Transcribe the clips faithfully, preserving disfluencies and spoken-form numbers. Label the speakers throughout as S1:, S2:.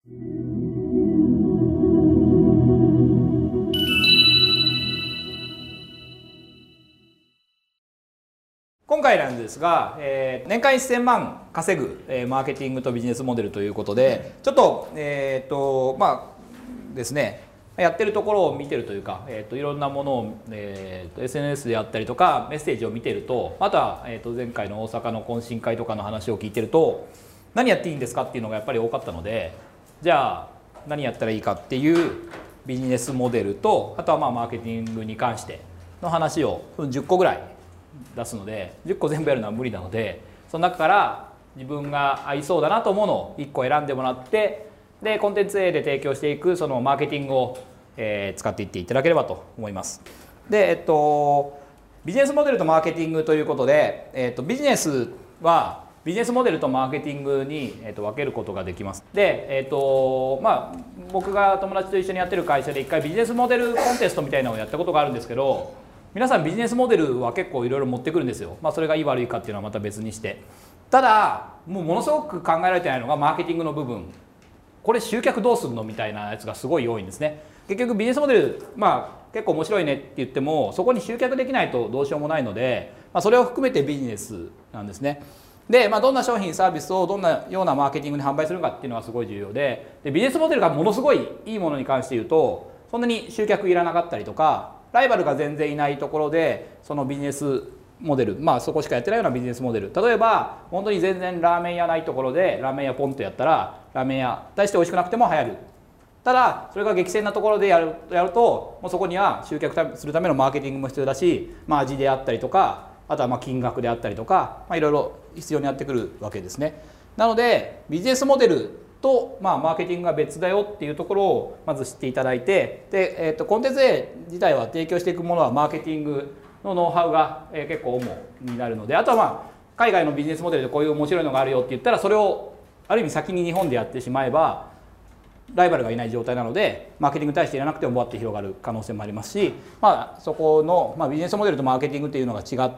S1: 今回なんですが、えー、年間せんまん稼ぐ、えー、マーケティングとビジネスモデルということで、ちょっとえっとまあですね、やってるところを見てるというか、えー、といろんなものを、えー、と エスエヌエス であったりとかメッセージを見てると、あとは、えー、と前回の大阪の懇親会とかの話を聞いてると、何やっていいんですかっていうのがやっぱり多かったので、じゃあ何やったらいいかっていうビジネスモデルと、あとはまあマーケティングに関しての話をじゅっこぐらい出すので、じゅっこ全部やるのは無理なので、その中から自分が合いそうだなと思うのをいっこ選んでもらって、でコンテンツ A で提供していくそのマーケティングを、えー、使っていっていただければと思います。で、えっと、ビジネスモデルとマーケティングということで、えっと、ビジネスはビジネスモデルとマーケティングに、えっと、分けることができます。で、えっとまあ、僕が友達と一緒にやってる会社で一回ビジネスモデルコンテストみたいなのをやったことがあるんですけど、皆さんビジネスモデルは結構いろいろ持ってくるんですよ。まあ、それがいい悪いかっていうのはまた別にして、ただもうものすごく考えられてないのがマーケティングの部分。これ集客どうするのみたいなやつがすごい多いんですね。結局ビジネスモデル、まあ結構面白いねって言っても、そこに集客できないとどうしようもないので、まあ、それを含めてビジネスなんですね。で、まあ、どんな商品サービスをどんなようなマーケティングに販売するかっていうのがすごい重要で、でビジネスモデルがものすごいいいものに関して言うと、そんなに集客いらなかったりとか、ライバルが全然いないところでそのビジネスモデル、まあそこしかやってないようなビジネスモデル、例えば本当に全然ラーメン屋ないところでラーメン屋ポンとやったら、ラーメン屋大して美味しくなくても流行る。ただそれが激戦なところでやるやると、もうそこには集客するためのマーケティングも必要だし、まあ、味であったりとか、あとはまあ金額であったりとか、まあ、いろいろ必要になってくるわけですね。なのでビジネスモデルと、まあ、マーケティングが別だよっていうところをまず知っていただいて、で、えー、とコンテンツ A 自体は提供していくものはマーケティングのノウハウが、えー、結構主になるので、あとはまあ海外のビジネスモデルでこういう面白いのがあるよって言ったら、それをある意味先に日本でやってしまえばライバルがいない状態なので、マーケティングに対してやらなくてもバッて広がる可能性もありますし、まあ、そこの、まあ、ビジネスモデルとマーケティングっていうのが違って、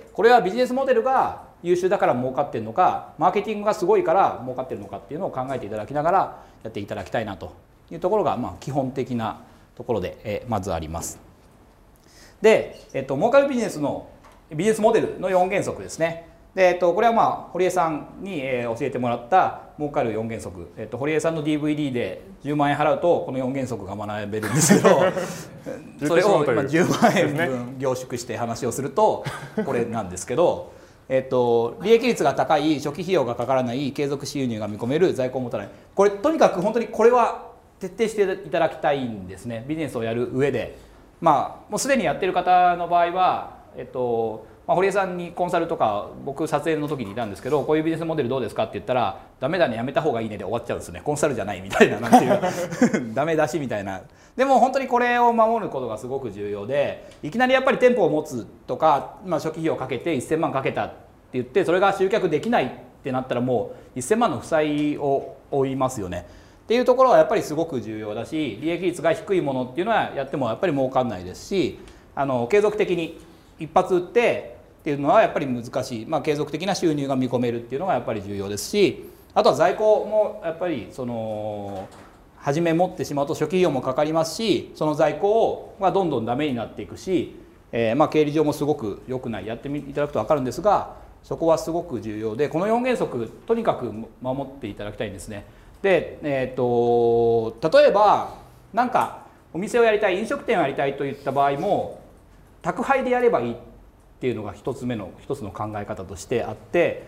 S1: これはビジネスモデルが優秀だから儲かってるのか、マーケティングがすごいから儲かってるのかっていうのを考えていただきながらやっていただきたいなというところが、まあ、基本的なところで、えまずあります。で、えっと、儲かるビジネスのビジネスモデルのよん原則ですね。で、えっと、これはまあ堀江さんに、えー、教えてもらった儲かるよん原則、えっと、堀江さんの ディーブイディー でじゅうまんえん払うとこのよん原則が学べるんですけどそれを今じゅうまんえん分凝縮して話をするとこれなんですけど、えっと、利益率が高い、初期費用がかからない、継続収入が見込める、在庫を持たない、これとにかく本当にこれは徹底していただきたいんですね。ビジネスをやる上で、まあもうすでにやってる方の場合は、えっとまあ、堀江さんにコンサルとか僕撮影の時にいたんですけど、こういうビジネスモデルどうですかって言ったら、ダメだね、やめた方がいいねで終わっちゃうんですね。コンサルじゃないみたいな、なんていうダメ出しみたいな。でも本当にこれを守ることがすごく重要で、いきなりやっぱり店舗を持つとか、まあ、初期費用かけてせんまんかけたって言ってそれが集客できないってなったら、もうせんまんの負債を負いますよねっていうところはやっぱりすごく重要だし、利益率が低いものっていうのはやってもやっぱり儲かんないですし、あの継続的に一発売ってっていうのはやっぱり難しい、まあ、継続的な収入が見込めるっていうのがやっぱり重要ですし、あとは在庫もやっぱりその初め持ってしまうと初期費用もかかりますし、その在庫がどんどんダメになっていくし、えー、まあ経理上もすごく良くない、やっていただくと分かるんですが、そこはすごく重要で、このよん原則とにかく守っていただきたいんですね。で、えー、と例えばなんかお店をやりたい、飲食店をやりたいといった場合も宅配でやればいいっていうのが一つ目の一つの考え方としてあって、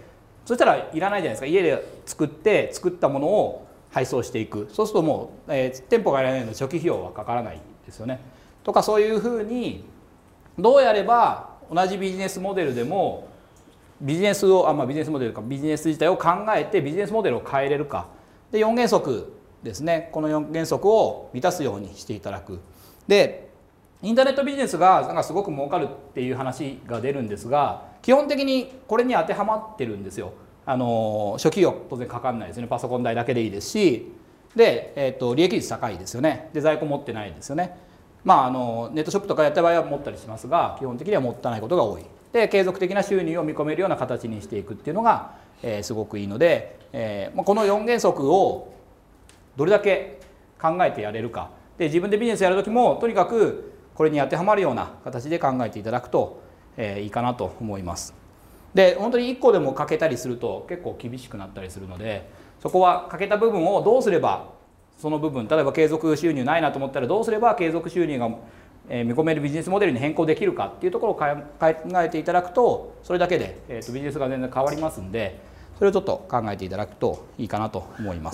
S1: そしたらいらないじゃないですか。家で作って作ったものを配送していく、そうするともう、えー、店舗がいらないので初期費用はかからないですよね。とかそういうふうにどうやれば同じビジネスモデルでもビジネスをあ、まあ、ビジネスモデルかビジネス自体を考えてビジネスモデルを変えれるかで、よん原則ですね。このよん原則を満たすようにしていただく。でインターネットビジネスがなんかすごく儲かるっていう話が出るんですが、基本的にこれに当てはまってるんですよ。あの初期費用当然かかんないですね。パソコン代だけでいいですし、で、えー、と利益率高いですよね。で在庫持ってないですよね。まああのネットショップとかやった場合は持ったりしますが、基本的には持たないことが多い。で継続的な収入を見込めるような形にしていくっていうのが、えー、すごくいいので、えー、このよん原則をどれだけ考えてやれるかで、自分でビジネスやる時もとにかくこれに当てはまるような形で考えていただくと、えー、いいかなと思います。で本当にいっこでも欠けたりすると結構厳しくなったりするので、そこは欠けた部分をどうすればその部分、例えば継続収入ないなと思ったらどうすれば継続収入が見込めるビジネスモデルに変更できるかっていうところを考えていただくと、それだけで、えー、とビジネスが全然変わりますんで、それをちょっと考えていただくといいかなと思います。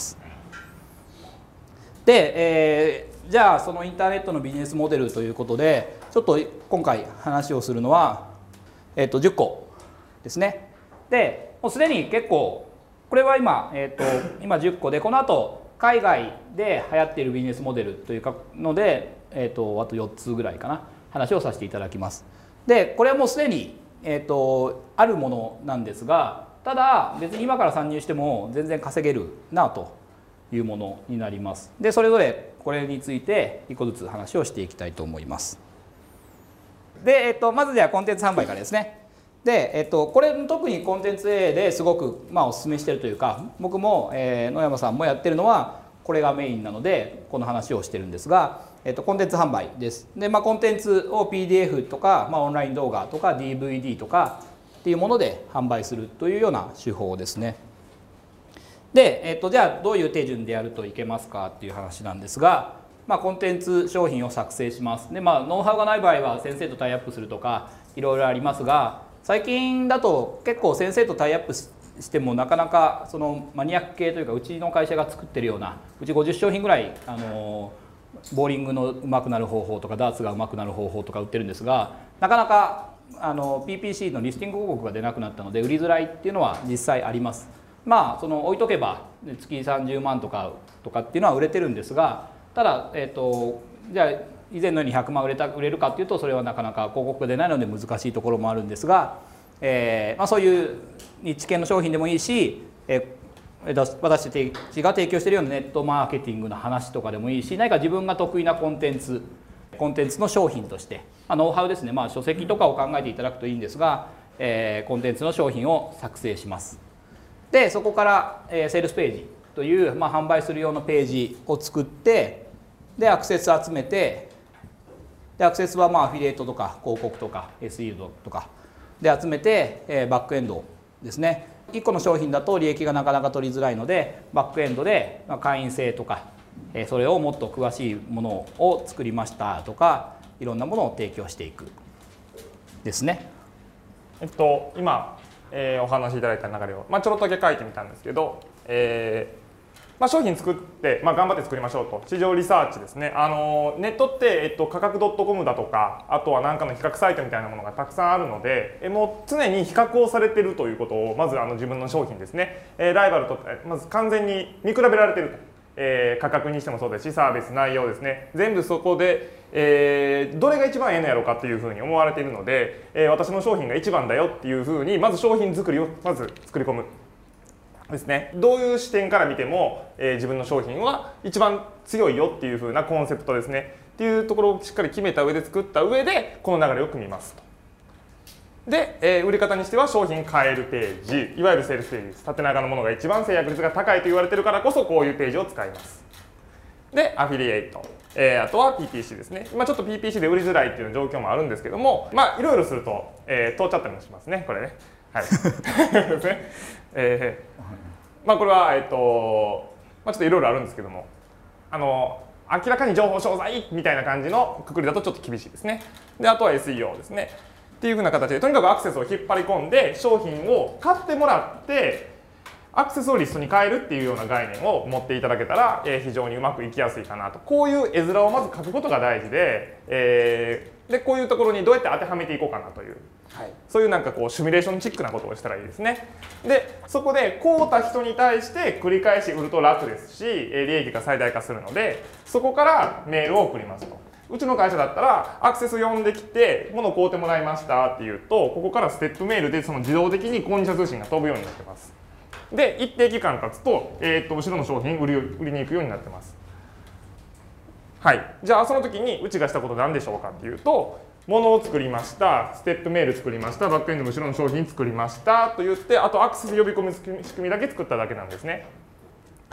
S1: で、えー、じゃあそのインターネットのビジネスモデルということでちょっと今回話をするのは、えー、とじゅっこですね。でもうすでに結構これは今、えー、と今じゅっこで、この後海外で流行っているビジネスモデルというので、えー、とあとよっつぐらいかな話をさせていただきます。でこれはもうすでに、えー、とあるものなんですが、ただ別に今から参入しても全然稼げるなというものになります。でそれぞれこれについていっこずつ話をしていきたいと思います。で、えー、とまずではコンテンツ販売からですね。で、えっと、これ特にコンテンツ エー ですごく、まあ、お勧めしてるというか、僕も、えー、野山さんもやってるのはこれがメインなのでこの話をしてるんですが、えっと、コンテンツ販売です。で、まあ、コンテンツを ピーディーエフ とか、まあ、オンライン動画とか ディーブイディー とかっていうもので販売するというような手法ですね。で、えっと、じゃあどういう手順でやるといけますかっていう話なんですが、まあ、コンテンツ商品を作成します。で、まあ、ノウハウがない場合は先生とタイアップするとかいろいろありますが、最近だと結構先生とタイアップしてもなかなかそのマニアック系というか、うちの会社が作ってるような、うちごじゅっしょうひんぐらいあのボーリングの上手くなる方法とかダーツが上手くなる方法とか売ってるんですが、なかなかあの ピーピーシー のリスティング広告が出なくなったので売りづらいっていうのは実際あります。まあその置いとけば月さんじゅうまんとかとかっていうのは売れてるんですが、ただ、えーと、じゃあ以前のようにひゃくまん売れた売れるかっていうと、それはなかなか広告が出ないので難しいところもあるんですが、えーまあ、そういうニッチ系の商品でもいいし、えー、私たちが提供しているようなネットマーケティングの話とかでもいいし、何か自分が得意なコンテンツコンテンツの商品として、まあ、ノウハウですね、まあ、書籍とかを考えていただくといいんですが、えー、コンテンツの商品を作成します。でそこから、えー、セールスページという、まあ、販売する用のページを作って、でアクセス集めて、でアクセスはまあアフィリエイトとか広告とか エスイー とかで集めて、えー、バックエンドですね。いっこの商品だと利益がなかなか取りづらいので、バックエンドで会員制とか、えー、それをもっと詳しいものを作りましたとか、いろんなものを提供していくですね。
S2: えっと今、えー、お話しいただいた流れを、まあ、ちょろっとだけ書いてみたんですけど、えーまあ、商品作って、まあ、頑張って作りましょうと。市場リサーチですね。あのネットって、えっと、価格 .com だとか、あとは何かの比較サイトみたいなものがたくさんあるので、えもう常に比較をされているということを、まずあの自分の商品ですね、えライバルとまず完全に見比べられていると、えー、価格にしてもそうですし、サービス内容ですね、全部そこで、えー、どれが一番ええのやろうかっていうふうに思われているので、えー、私の商品が一番だよっていうふうに、まず商品作りをまず作り込む。ですね、どういう視点から見ても、えー、自分の商品は一番強いよっていう風なコンセプトですねっていうところをしっかり決めた上で作った上でこの流れを組みますと。で、えー、売り方にしては商品買えるページ、いわゆるセールスページです。縦長のものが一番制約率が高いと言われているからこそこういうページを使います。でアフィリエイト、えー、あとは ピーピーシー ですね。今ちょっと ピーピーシー で売りづらいっていう状況もあるんですけども、まあいろいろすると、えー、通っちゃったりもしますね、これね。はいですね。えー、まあこれは、えっとまあ、ちょっといろいろあるんですけども、あの明らかに情報商材みたいな感じのくくりだとちょっと厳しいですね。であとは エスイーオー ですねっていうふうな形で、とにかくアクセスを引っ張り込んで商品を買ってもらってアクセスをリストに変えるっていうような概念を持っていただけたら、えー、非常にうまくいきやすいかなと。こういう絵面をまず書くことが大事で、えー、でこういうところにどうやって当てはめていこうかなという、はい、そういうなんかこうシミュレーションチックなことをしたらいいですね。でそこで買うた人に対して繰り返し売ると楽ですし、利益が最大化するので、そこからメールを送りますと。うちの会社だったらアクセス読んできて物を買うてもらいましたっていうと、ここからステップメールでその自動的に購入者通信が飛ぶようになってます。で一定期間経つと、えー、と後ろの商品売り売りに行くようになってます。はい、じゃあその時にうちがしたこと何でしょうかっていうと、物を作りました、ステップメール作りました、バックエンドの後ろの商品作りましたと言って、あとアクセス呼び込む仕組みだけ作っただけなんですね。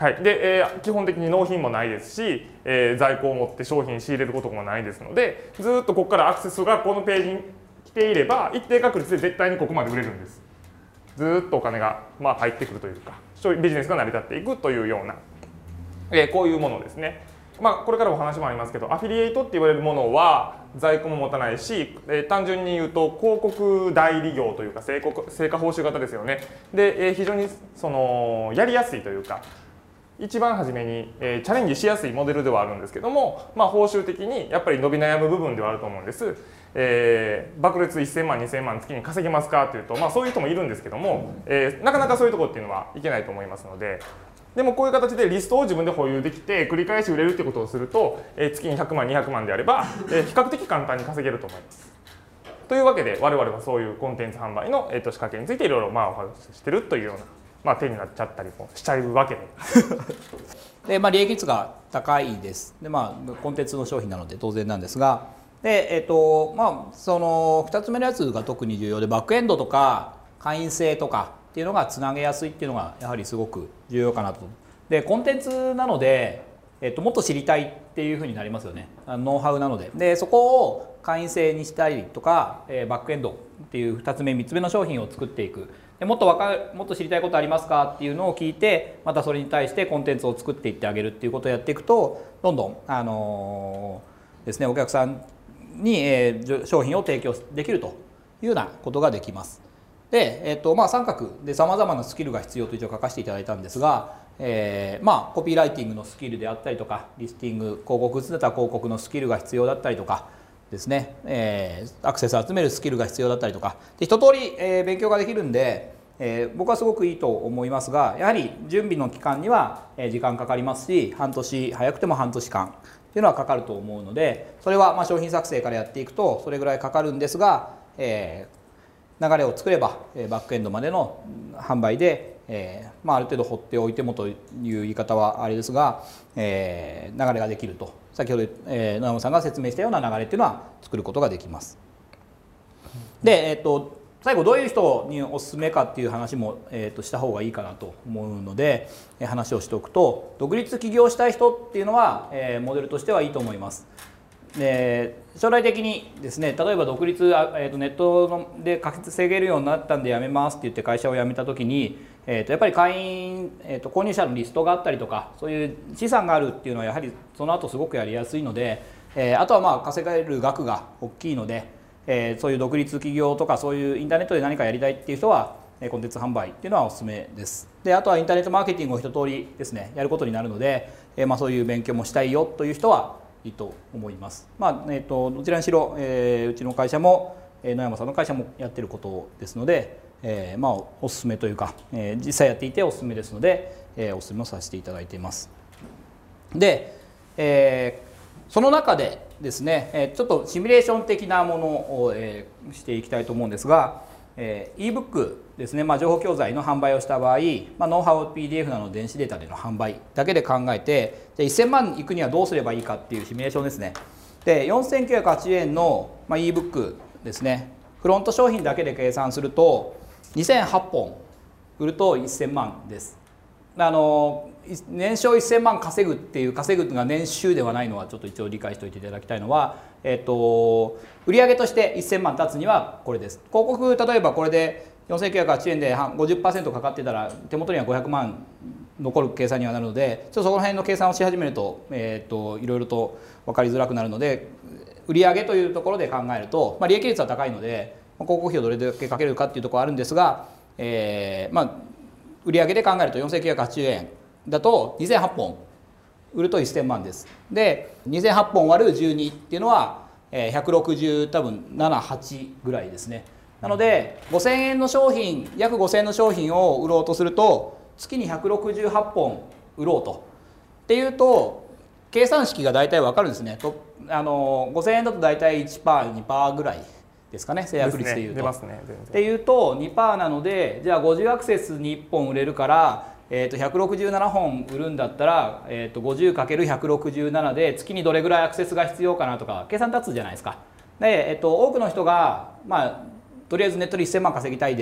S2: はい、で、えー、基本的に納品もないですし、えー、在庫を持って商品仕入れることもないですので、ずっとここからアクセスがこのページに来ていれば一定確率で絶対にここまで売れるんです。ずっとお金が、まあ、入ってくるというかビジネスが成り立っていくというような、えー、こういうものですね。まあ、これからお話もありますけど、アフィリエイトって言われるものは在庫も持たないし、えー、単純に言うと広告代理業というか成果、成果報酬型ですよね。で、えー、非常にそのやりやすいというか、一番初めに、えー、チャレンジしやすいモデルではあるんですけども、まあ、報酬的にやっぱり伸び悩む部分ではあると思うんです。えー、爆裂いっせんまんにせんまん月に稼げますかというと、まあ、そういう人もいるんですけども、えー、なかなかそういうところっていうのはいけないと思いますので、でもこういう形でリストを自分で保有できて繰り返し売れるってことをすると、えー、月にひゃくまんにひゃくまんであれば、えー、比較的簡単に稼げると思います。というわけで我々はそういうコンテンツ販売の、えー、と仕掛けについていろいろまあお話ししてるというような、まあ、手になっちゃったりもしちゃうわけで
S1: で、まあ、利益率が高いです。で、まあ、コンテンツの商品なので当然なんですが、で、えっとまあ、そのふたつめのやつが特に重要で、バックエンドとか会員制とかっていうのがつなげやすいっていうのがやはりすごく重要かなと。で、コンテンツなので、えっと、もっと知りたいっていうふうになりますよね。ノウハウなので。で、そこを会員制にしたりとか、えー、バックエンドっていうふたつめみっつめの商品を作っていく。で、もっとわかもっと知りたいことありますかっていうのを聞いて、またそれに対してコンテンツを作っていってあげるっていうことをやっていくと、どんどんあのー、ですね、お客さんに、えー、商品を提供できるというようなことができます。で、えーとまあ、三角でさまざまなスキルが必要と一応書かせていただいたんですが、えー、まあコピーライティングのスキルであったりとか、リスティング、広告打つんだったら広告のスキルが必要だったりとかですね、えー、アクセスを集めるスキルが必要だったりとかで、一通り、えー、勉強ができるんで、えー、僕はすごくいいと思いますが、やはり準備の期間には時間かかりますし、半年早くても半年間っていうのはかかると思うので、それはまあ商品作成からやっていくとそれぐらいかかるんですが、えー、流れを作ればバックエンドまでの販売で、えーまあ、ある程度放っておいてもという言い方はあれですが、えー、流れができると、先ほど、えー、野山さんが説明したような流れっていうのは作ることができます。で、えー、と最後どういう人におすすめかっていう話も、えー、とした方がいいかなと思うので、えー、話をしておくと、独立起業したい人っていうのは、えー、モデルとしてはいいと思います。で、将来的にですね、例えば独立、えー、とネットで稼げるようになったんで辞めますって言って会社を辞めた時に、えー、とやっぱり会員、えー、と購入者のリストがあったりとか、そういう資産があるっていうのはやはりその後すごくやりやすいので、えー、あとはまあ稼げる額が大きいので、えー、そういう独立起業とかそういうインターネットで何かやりたいっていう人はコンテンツ販売っていうのはおすすめです。で、あとはインターネットマーケティングを一通りですねやることになるので、えー、まあそういう勉強もしたいよという人はいいと思います。まあえー、とどちらにしろ、えー、うちの会社も、えー、野山さんの会社もやってることですので、えー、まあおすすめというか、えー、実際やっていておすすめですので、えー、おすすめをさせていただいています。で、えーその中でですね、ちょっとシミュレーション的なものをしていきたいと思うんですが、ebook ですね、まあ、情報教材の販売をした場合、まあ、ノウハウ ピーディーエフ などの電子データでの販売だけで考えて、じゃあせんまんいくにはどうすればいいかっていうシミュレーションですね。で、よんせんきゅうひゃくはちじゅうえんの、まあ、ebook ですね、フロント商品だけで計算するとにせんはっぽん売るとせんまんです。あの年商せんまん稼ぐっていう稼ぐが年収ではないのはちょっと一応理解しておいていただきたいのは、えっと、売上としてせんまん立つにはこれです。広告例えばこれでよんせんきゅうひゃくはちじゅうえんで ごじゅっパーセント かかってたら手元にはごひゃくまん残る計算にはなるので、ちょっとその辺の計算をし始めると、えっと、いろいろと分かりづらくなるので、売上というところで考えると、まあ、利益率は高いので広告費をどれだけかけるかっていうところはあるんですが、えー、まあ売上で考えるとよんせんきゅうひゃくはちじゅうえんだとにせんはっぽん売るとせんまんです。で、にせんはっぽん割るじゅうにっていうのはひゃくろくじゅう多分なな、はちぐらいですね。なのでごせんえんの商品、約ごせんえんの商品を売ろうとすると月にひゃくろくじゅうはっぽん売ろうとっていうと計算式が大体わかるんですね。とあのごせんえんだと大体 いちパーセント、にパーセントぐらいですかね、制約率でいうと。
S2: ですね、出ますね、全然。
S1: っていうと にパーセント なので、じゃあごじゅうアクセスにいっぽん売れるから、えー、とひゃくろくじゅうななほん売るんだったら、えー、と ごじゅうかけるひゃくろくじゅうなな で月にどれぐらいアクセスが必要かなとか計算立つじゃないですか。で、えー、と多くの人が、まあ、とりあえずネットでせんまん稼ぎたいです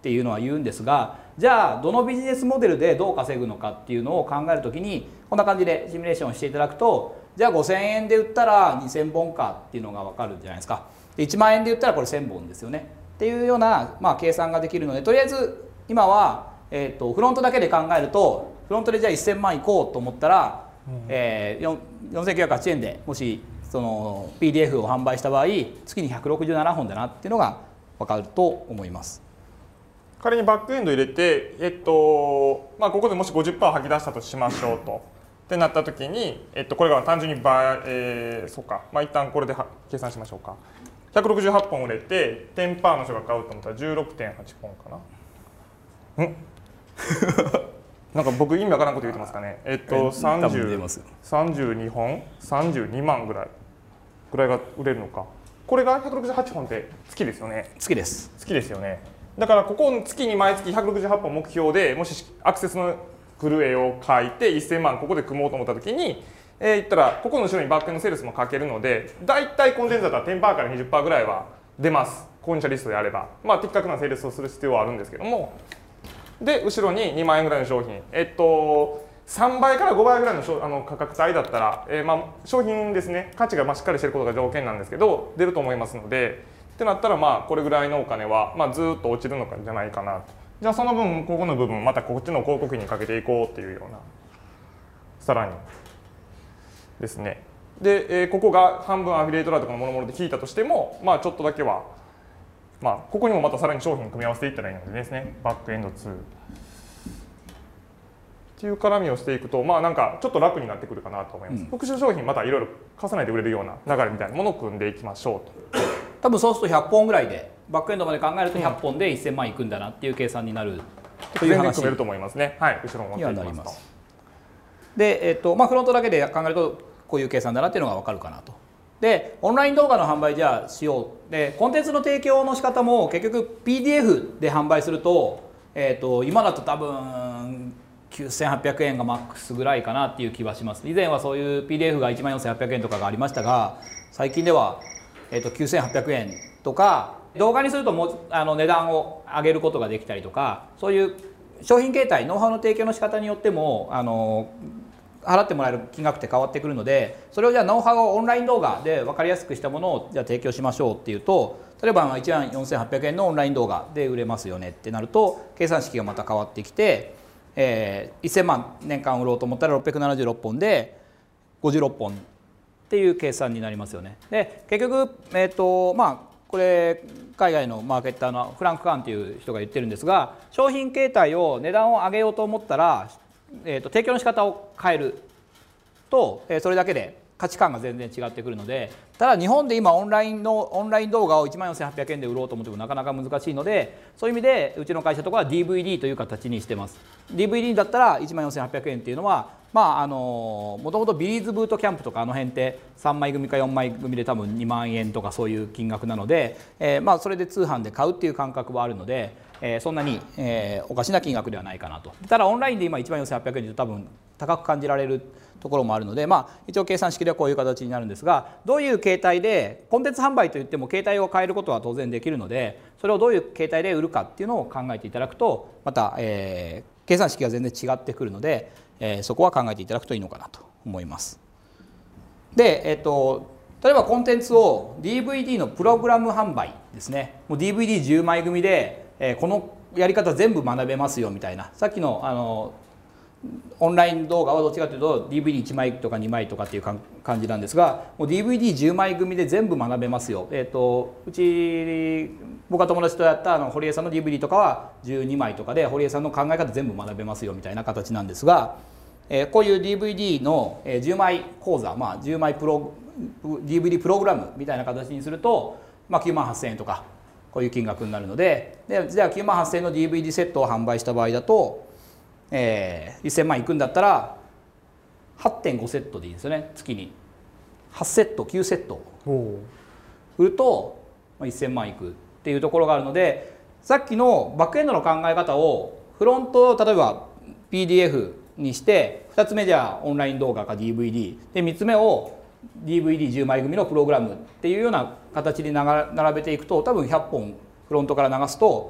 S1: っていうのは言うんですが、じゃあどのビジネスモデルでどう稼ぐのかっていうのを考えるときにこんな感じでシミュレーションしていただくと、じゃあごせんえんで売ったらにせんぼんかっていうのが分かるじゃないですか。でいちまんえんで売ったらこれせんぼんですよねっていうような、まあ、計算ができるので、とりあえず今は、えー、とフロントだけで考えると、フロントでじゃあせんまんいこうと思ったら、うんえー、よんせんきゅうひゃくはちえんでもしその ピーディーエフ を販売した場合、月にひゃくろくじゅうななほんだなっていうのが分かると思います。
S2: 仮にバックエンド入れて、えっとまあ、ここでもし ごじゅっパーセント 吐き出したとしましょうとってなった時に、えっと、これが単純に倍、えー、そうか、まあ、一旦これで計算しましょうか。ひゃくろくじゅうはっぽん売れて じゅっパーセント の人が買うと思ったら じゅうろくてんはち 本かな。んなんか僕意味わからんこと言ってますかね。えっとさんじゅう、さんじゅうにほんさんじゅうにまんぐらいぐらいが売れるのか。これがひゃくろくじゅうはちほんって月ですよね。
S1: 月です。
S2: 月ですよね。だからここ月に毎月ひゃくろくじゅうはっぽん目標で、もしアクセスの来る絵を描いてせんまんここで組もうと思った時に、えー、言ったらここの後ろにバックエンドセールスもかけるので、だいたいコンテンツだったら じゅっパーセント から にじゅっパーセント ぐらいは出ます。購入者リストであれば、まあ的確なセールスをする必要はあるんですけども、で後ろににまんえんぐらいの商品、えっとさんばいからごばいぐらいのあの価格帯だったら、えー、まあ商品ですね、価値がまあしっかりしていることが条件なんですけど出ると思いますので、ってなったらまあこれぐらいのお金はまあずっと落ちるのじゃないかなと。じゃあその分ここの部分またこっちの広告費にかけていこうっていうような、さらにですね。で、えー、ここが半分アフィリエイトラーとかのものもので引いたとしても、まあちょっとだけは、まあここにもまたさらに商品組み合わせていったらいいのでですね、バックエンドツーっていう絡みをしていくと、まあなんかちょっと楽になってくるかなと思います。うん、復習商品またいろいろ重ねて売れるような流れみたいなものを組んでいきましょうと。
S1: 多分そうするとひゃっぽんぐらいで、バックエンドまで考えるとひゃっぽんでせんまんいくんだなっていう計算になるという話にはなります。全然組めると思いますね。はい、後ろも持っていきますと。で、えっとまあ、フロントだけで考えるとこういう計算だなっていうのが分かるかなと。でオンライン動画の販売じゃあしよう。でコンテンツの提供の仕方も結局 ピーディーエフ で販売すると、えっと今だと多分きゅうせんはっぴゃくえんがマックスぐらいかなっていう気はします。以前はそういう ピーディーエフ がいちまんよんせんはっぴゃくえんとかがありましたが、最近では、えっときゅうせんはっぴゃくえんとか、動画にするともうあの値段を上げることができたりとか、そういう商品形態、ノウハウの提供の仕方によってもあの払ってもらえる金額って変わってくるので、それをじゃあノウハウをオンライン動画で分かりやすくしたものをじゃあ提供しましょうっていうと、例えばいちまんよんせんはっぴゃくえんのオンライン動画で売れますよねってなると、計算式がまた変わってきて、えー、せんまん年間売ろうと思ったらろっぴゃくななじゅうろっぽんでごじゅうろっぽんっていう計算になりますよね。で結局、えーとまあ、これ海外のマーケッターのフランク・カーンっていう人が言ってるんですが、商品形態を値段を上げようと思ったら、えーと提供の仕方を変えると、えー、それだけで価値観が全然違ってくるので、ただ日本で今オンラインのオンライン動画をいちまんよんせんはっぴゃくえんで売ろうと思ってもなかなか難しいので、そういう意味でうちの会社とかは ディーブイディー という形にしてます。 ディーブイディー だったらいちまんよんせんはっぴゃくえんっていうのは、まああのもともとビリーズブートキャンプとかあの辺ってさんまい組かよんまい組で多分にまんえんとかそういう金額なので、えー、まあそれで通販で買うっていう感覚はあるので、えー、そんなに、えー、おかしな金額ではないかなと。ただオンラインで今いちまんよんせんはっぴゃくえんで多分高く感じられるところもあるので、まあ、一応計算式ではこういう形になるんですが、どういう形態でコンテンツ販売といっても形態を変えることは当然できるので、それをどういう形態で売るかっていうのを考えていただくと、また、えー、計算式が全然違ってくるので、えー、そこは考えていただくといいのかなと思います。で、えーと、例えばコンテンツを ディーブイディー のプログラム販売ですね。もう ディーブイディーじゅうまい組で、えー、このやり方全部学べますよみたいな、さっきのあのオンライン動画はどっちかというと ディーブイディーいちまいとかにまいとかっていう感じなんですが、もう ディーブイディーじゅうまい組で全部学べますよ。えーと、うち僕が友達とやったあの堀江さんの ディーブイディー とかはじゅうにまいとかで堀江さんの考え方全部学べますよみたいな形なんですが、えー、こういう ディーブイディー のじゅうまい講座、まあ、じゅうまいプロ ディーブイディー プログラムみたいな形にすると、まあ、きゅうまんはっせんえんとかこういう金額になるので、でじゃあきゅうまんはっせんえんの ディーブイディー セットを販売した場合だと、えー、せんまんいくんだったら はってんご セットでいいですよね。月にはちセットきゅうセット売るとせんまんいくっていうところがあるので、さっきのバックエンドの考え方をフロント例えば ピーディーエフ にして、ふたつめじゃあオンライン動画か ディーブイディー で、みっつめを ディーブイディーじゅうまい組のプログラムっていうような形で並べていくと、多分ひゃっぽんフロントから流すと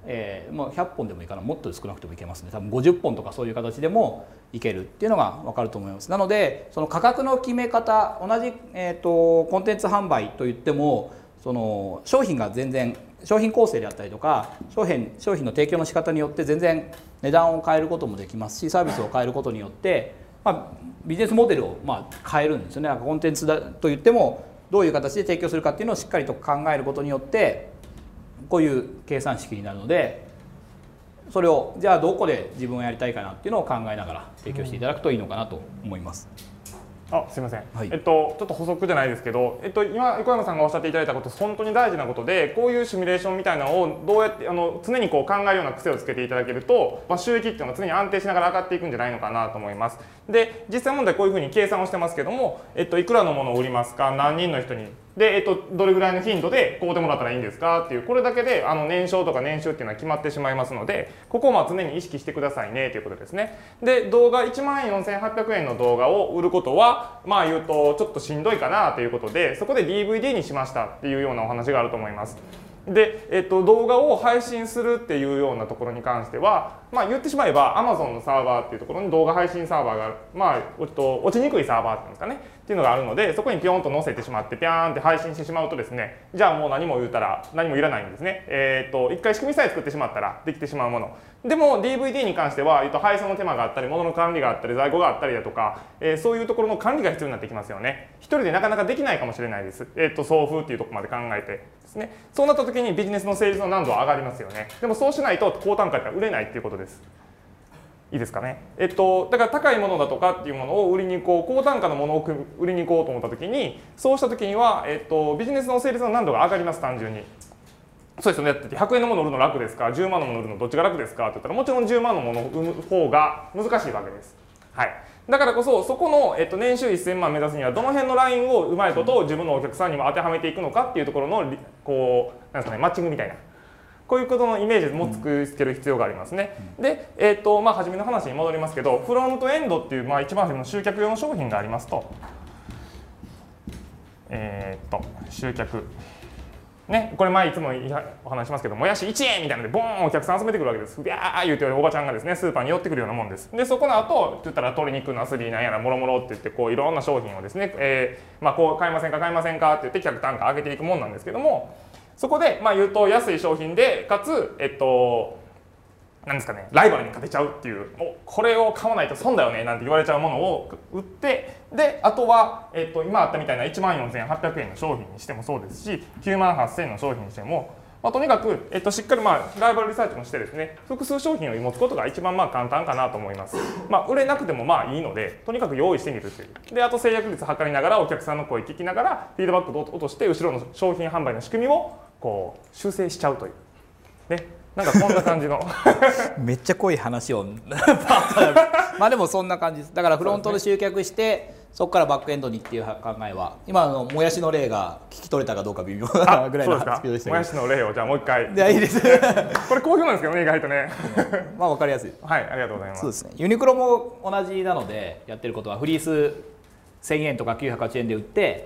S1: えー、もうひゃっぽんでもいいかな、もっと少なくてもいけますね。多分ごじゅっぽんとかそういう形でもいけるっていうのが分かると思います。なのでその価格の決め方、同じ、えー、とコンテンツ販売といってもその商品が全然商品構成であったりとか商品商品の提供の仕方によって全然値段を変えることもできますし、サービスを変えることによって、まあ、ビジネスモデルをまあ変えるんですよね。なんかコンテンツだといってもどういう形で提供するかっていうのをしっかりと考えることによってこういう計算式になるので、それをじゃあどこで自分がやりたいかなっていうのを考えながら提供していただくといいのかなと思います。
S2: あ、すみません、
S1: はい、
S2: えっと、ちょっと補足じゃないですけど、えっと、今横山さんがおっしゃっていただいたこと本当に大事なことで、こういうシミュレーションみたいなのをどうやってあの常にこう考えるような癖をつけていただけると、まあ、収益っていうのが常に安定しながら上がっていくんじゃないのかなと思います。で実際問題こういうふうに計算をしてますけども、えっと、いくらのものを売りますか、何人の人にで、えっと、どれぐらいの頻度で買うてもらったらいいんですかっていう、これだけであの年商とか年収っていうのは決まってしまいますので、ここをまあ常に意識してくださいねということですね。で動画いちまんよんせんはっぴゃくえんの動画を売ることはまあ言うとちょっとしんどいかなということで、そこで ディーブイディー にしましたっていうようなお話があると思います。で、えっと、動画を配信するっていうようなところに関しては、まあ、言ってしまえば Amazon のサーバーっていうところに動画配信サーバーが、まあ、えっと、落ちにくいサーバーっていうんですかねっていうのがあるので、そこにピョンと載せてしまってピャーンって配信してしまうとですね、じゃあもう何も言うたら何もいらないんですね。えっと一回仕組みさえ作ってしまったらできてしまうものでも ディーブイディー に関しては、えっと、配送の手間があったり物の管理があったり在庫があったりだとか、えー、そういうところの管理が必要になってきますよね。一人でなかなかできないかもしれないです。えっと送風っていうところまで考えてですね。そうなった時にビジネスの成立の難度は上がりますよね。でもそうしないと高単価では売れないっていうことです。いいですかね。えっと、だから高いものだとかっていうものを売りに行こう、高単価のものを売りに行こうと思った時に、そうした時には、えっと、ビジネスの成立の難度が上がります。単純にそうですよね。やっててひゃくえんのものを売るの楽ですか、じゅうまんのものを売るのどっちが楽ですかって言ったら、もちろんじゅうまんのものを売る方が難しいわけです。はい、だからこそそこの、えっと、年収せんまん目指すにはどの辺のラインをうまいことを自分のお客さんにも当てはめていくのかっていうところのこうなんですかね、マッチングみたいな、こういうことのイメージも作ける必要がありますね。で、えーとまあ、初めの話に戻りますけど、フロントエンドっていう、まあ、一番初めの集客用の商品がありますと、えー、っと集客ね、これ前いつもお話しますけど、もやしいちえんみたいなのでボーンお客さん集めてくるわけです。ビャー言うておばちゃんがですねスーパーに寄ってくるようなもんです。でそこの後って言ったら鶏肉ナスビなんやらもろもろって言ってこういろんな商品をですね、えーまあ、こう買いませんか買いませんかって言って客単価上げていくもんなんですけども、そこでまあ言うと安い商品でかつえっとなんですかね、ライバルに勝てちゃうっていう、おこれを買わないと損だよねなんて言われちゃうものを売って、であとは、えっと、今あったみたいないちまんよんせんはっぴゃくえんの商品にしてもそうですし、きゅうまんはっせんえんの商品にしても、まあ、とにかく、えっと、しっかり、まあ、ライバルリサーチもしてですね、複数商品を持つことが一番まあ簡単かなと思います。まあ、売れなくてもまあいいので、とにかく用意してみるという。であと制約率測りながらお客さんの声聞きながらフィードバックを落として後ろの商品販売の仕組みをこう修正しちゃうという。ね、なんかこんな感じの
S1: めっちゃ濃い話をまあでもそんな感じです。だからフロントで集客してそこからバックエンドにっていう考えは、今のもやしの例が聞き取れたかどうか微妙なぐらいのスピードでしたけど、
S2: もやしの例をじゃあもう一回。
S1: いやいいです
S2: これ好評なんですけどね、意外とね
S1: まあ分かりやすい。
S2: はい、ありがとうございます。
S1: そうですね、ユニクロも同じなのでやってることはフリースせんえんとかきゅうひゃくはちえんで売って、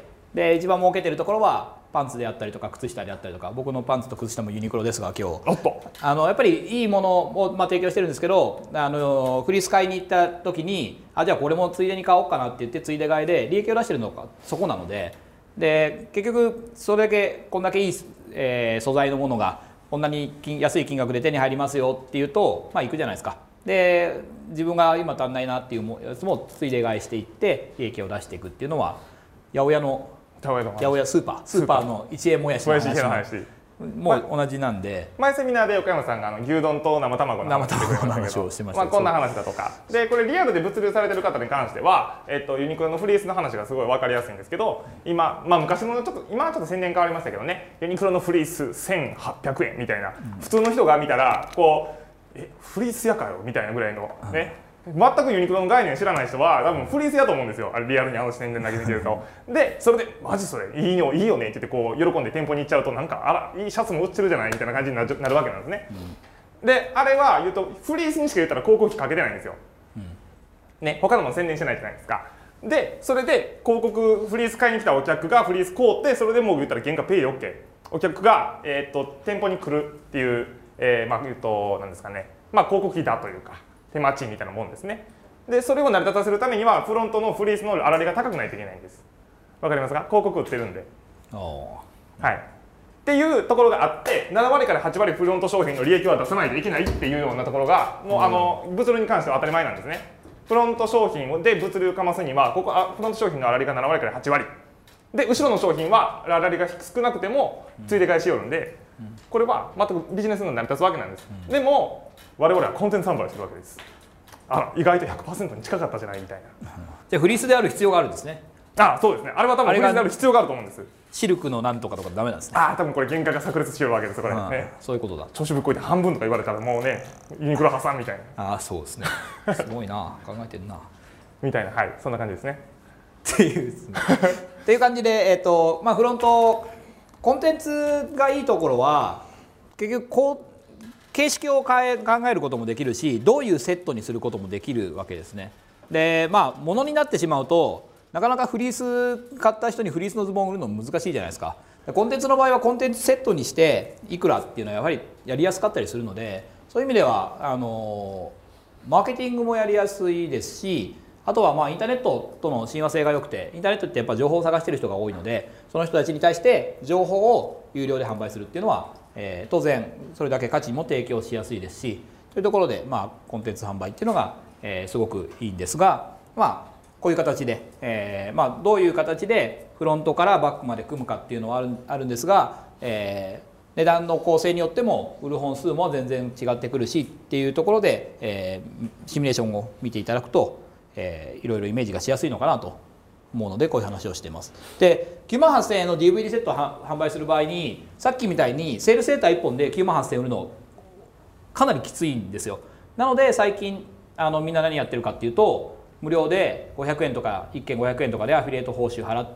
S1: で一番儲けてるところはパンツであったりとか靴下であったりとか、僕のパンツと靴下もユニクロですが今日
S2: おっと
S1: あのやっぱりいいものを、まあ、提供してるんですけど、あのフリース買いに行った時にあじゃあこれもついでに買おうかなって言ってついで買いで利益を出してるのがそこなので、で結局それだけこんだけいい、えー、素材のものがこんなに金安い金額で手に入りますよっていうと、まあ行くじゃないですか。で自分が今足んないなっていうやつもついで買いしていって利益を出していくっていうのは八百屋の八百屋スーパースーパーのいちえんもやしの話もう同じなんで、
S2: 前セミナーで横山さんがあの牛丼と生卵の
S1: 話をしてましたけど、
S2: まあこんな話だとかで、これリアルで物流されてる方に関しては、えっと、ユニクロのフリースの話がすごい分かりやすいんですけど、今、まあ、昔のちょっと今はちょっと宣伝変わりましたけどね、ユニクロのフリースせんはっぴゃくえんみたいな、うん、普通の人が見たらこうえフリースやかよみたいなぐらいのね、うん、全くユニクロの概念知らない人は多分フリースやと思うんですよ、あれリアルにあの宣伝だけ見てると。でそれで「マジそれいいよいいよね」って言ってこう喜んで店舗に行っちゃうと、なんか「あらいいシャツも売ってるじゃない」みたいな感じになるわけなんですね。うん、であれは言うとフリースにしか言ったら広告費かけてないんですよ。うん、ね、他のもの宣伝してないじゃないですか。でそれで広告フリース買いに来たお客がフリース買うて、それでもう言ったら原価ペイ OK、 お客が、えー、と店舗に来るっていうえー、まあ言うと何ですかね、まあ広告費だというか手間賃みたいなもんですね。でそれを成り立たせるためにはフロントのフリースの粗利が高くないといけないんです。わかりますか？広告売ってるんで。はい。っていうところがあって、ななわりからはちわりフロント商品の利益は出さないといけないっていうようなところがもうあの物流に関しては当たり前なんですね。フロント商品で物流をかますにはここあフロント商品の粗利がななわりからはちわりで、後ろの商品は粗利が少なくてもついで買いしよるんで、これは全くビジネスの成り立つわけなんです。でも我々はコンテンツ販売をするわけです。あら意外と ひゃくパーセント に近かったじゃないみたいな。
S1: じゃあフリースである必要があるんですね。
S2: あ、そうですね。あれは多分フリースである必要があると思うんです。
S1: シルクのなんとかとかダメなんですね。
S2: ああ、多分これ原価が炸裂してるわけです。これね。
S1: そういうことだ。
S2: 調子ぶっこいて半分とか言われたらもうね、ユニクロ破産みたい
S1: な。ああ、そうですね。すごいな、考えてるな。
S2: みたいな、はい、そんな感じですね。
S1: っていうですね。っていう感じで、えっとまあフロントコンテンツがいいところは結局こう形式を変え考えることもできるし、どういうセットにすることもできるわけですね。で、まあ物になってしまうと。なかなかフリース買った人にフリースのズボンを売るの難しいじゃないですか。コンテンツの場合はコンテンツセットにしていくらっていうのはやはりやりやすかったりするので、そういう意味ではあのマーケティングもやりやすいですし、あとはまあインターネットとの親和性が良くて、インターネットってやっぱ情報を探している人が多いので、その人たちに対して情報を有料で販売するっていうのは、えー、当然それだけ価値も提供しやすいですし、というところでまあコンテンツ販売っていうのが、えー、すごくいいんですが、まあこういう形で、えーまあ、どういう形でフロントからバックまで組むかっていうのはある、あるんですが、えー、値段の構成によっても売る本数も全然違ってくるしっていうところで、えー、シミュレーションを見ていただくと、えー、いろいろイメージがしやすいのかなと思うのでこういう話をしています。できゅうまんはっせんえんの ディーブイディー セットを販売する場合にさっきみたいにセールセーターいっぽんできゅうまんはっせんえん売るのかなりきついんですよ。なので最近あのみんな何やってるかっていうと無料でごひゃくえんとかいっけんごひゃくえんとかでアフィリエイト報酬払って、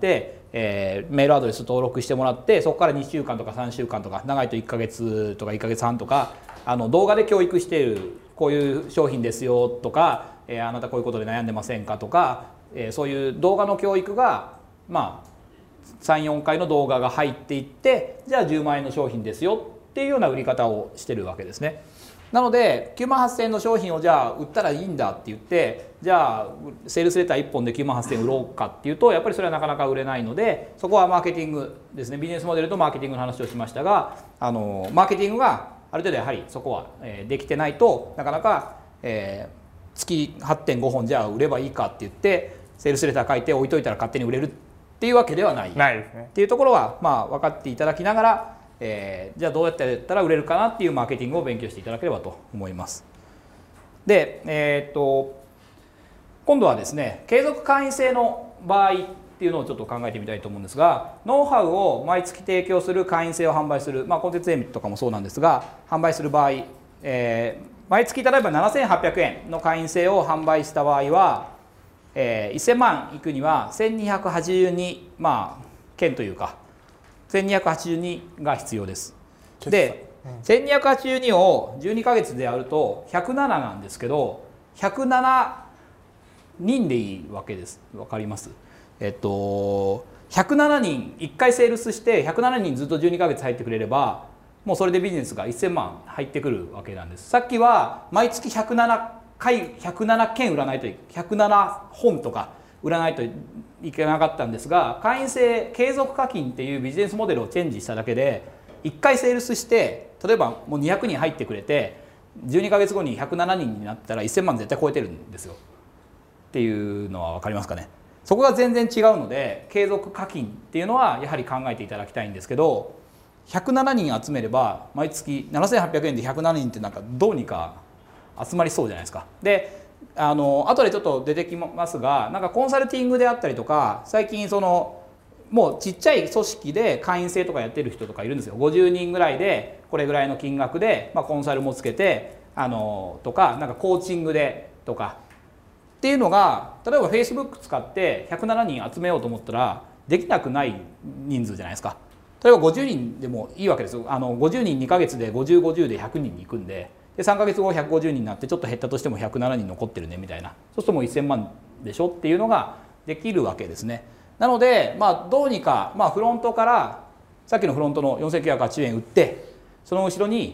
S1: えー、メールアドレス登録してもらってそこからにしゅうかんとかさんしゅうかんとか長いといっかげつとかいっかげつはんとかあの動画で教育しているこういう商品ですよとか、えー、あなたこういうことで悩んでませんかとか、えー、そういう動画の教育がまあさんよんかいの動画が入っていってじゃあじゅうまんえんの商品ですよっていうような売り方をしてるわけですね。なのできゅうまんはっせんえんの商品をじゃあ売ったらいいんだって言ってじゃあセールスレターいっぽんできゅうまんはっせんえん売ろうかっていうとやっぱりそれはなかなか売れないのでそこはマーケティングですね。ビジネスモデルとマーケティングの話をしましたがあのマーケティングがある程度やはりそこはできてないとなかなか、えー、月 はってんごほんじゃあ売ればいいかって言ってセールスレター書いて置いといたら勝手に売れるっていうわけではない、
S2: ないですね、
S1: っていうところはまあ分かっていただきながらえー、じゃあどうやってやったら売れるかなっていうマーケティングを勉強していただければと思います。で、えー、っと今度はですね継続会員制の場合っていうのをちょっと考えてみたいと思うんですがノウハウを毎月提供する会員制を販売する、まあ、コンテンツエミとかもそうなんですが販売する場合、えー、毎月例えばななせんはっぴゃくえんの会員制を販売した場合は、えー、せんまんいくにはせんにひゃくはちじゅうに、まあ、件というかせんにひゃくはちじゅうにが必要です。で、うん、せんにひゃくはちじゅうにをじゅうにかげつでやるとひゃくなななんですけどひゃくななにんでいいわけです。わかります？えっとひゃくななにんいっかいセールスしてひゃくななにんずっとじゅうにかげつ入ってくれればもうそれでビジネスがせんまん入ってくるわけなんです。さっきは毎月ひゃくななかいひゃくななけん売らないとひゃくななほんとか売らないといけなかったんですが会員制継続課金っていうビジネスモデルをチェンジしただけでいっかいセールスして例えばもうにひゃくにん入ってくれてじゅうにかげつごにひゃくななにんになったらせんまん絶対超えてるんですよっていうのは分かりますかね。そこが全然違うので継続課金っていうのはやはり考えていただきたいんですけどひゃくななにん集めれば毎月ななせんはっぴゃくえんでひゃくななにんってなんかどうにか集まりそうじゃないですか。であの後でちょっと出てきますがなんかコンサルティングであったりとか最近そのもうちっちゃい組織で会員制とかやってる人とかいるんですよ。ごじゅうにんぐらいでこれぐらいの金額で、まあ、コンサルもつけてあのとかなんかコーチングでとかっていうのが例えば Facebook 使ってひゃくななにん集めようと思ったらできなくない人数じゃないですか。例えばごじゅうにんでもいいわけですよ。あのごじゅうにんにかげつでごじゅう、ごじゅうでひゃくにんに行くんで。でさんかげつごひゃくごじゅうにんになってちょっと減ったとしてもひゃくななにん残ってるねみたいなそうするともうせんまんでしょっていうのができるわけですね。なのでまあどうにか、まあ、フロントからさっきのフロントのよんせんきゅうひゃくはちじゅうえん売ってその後ろに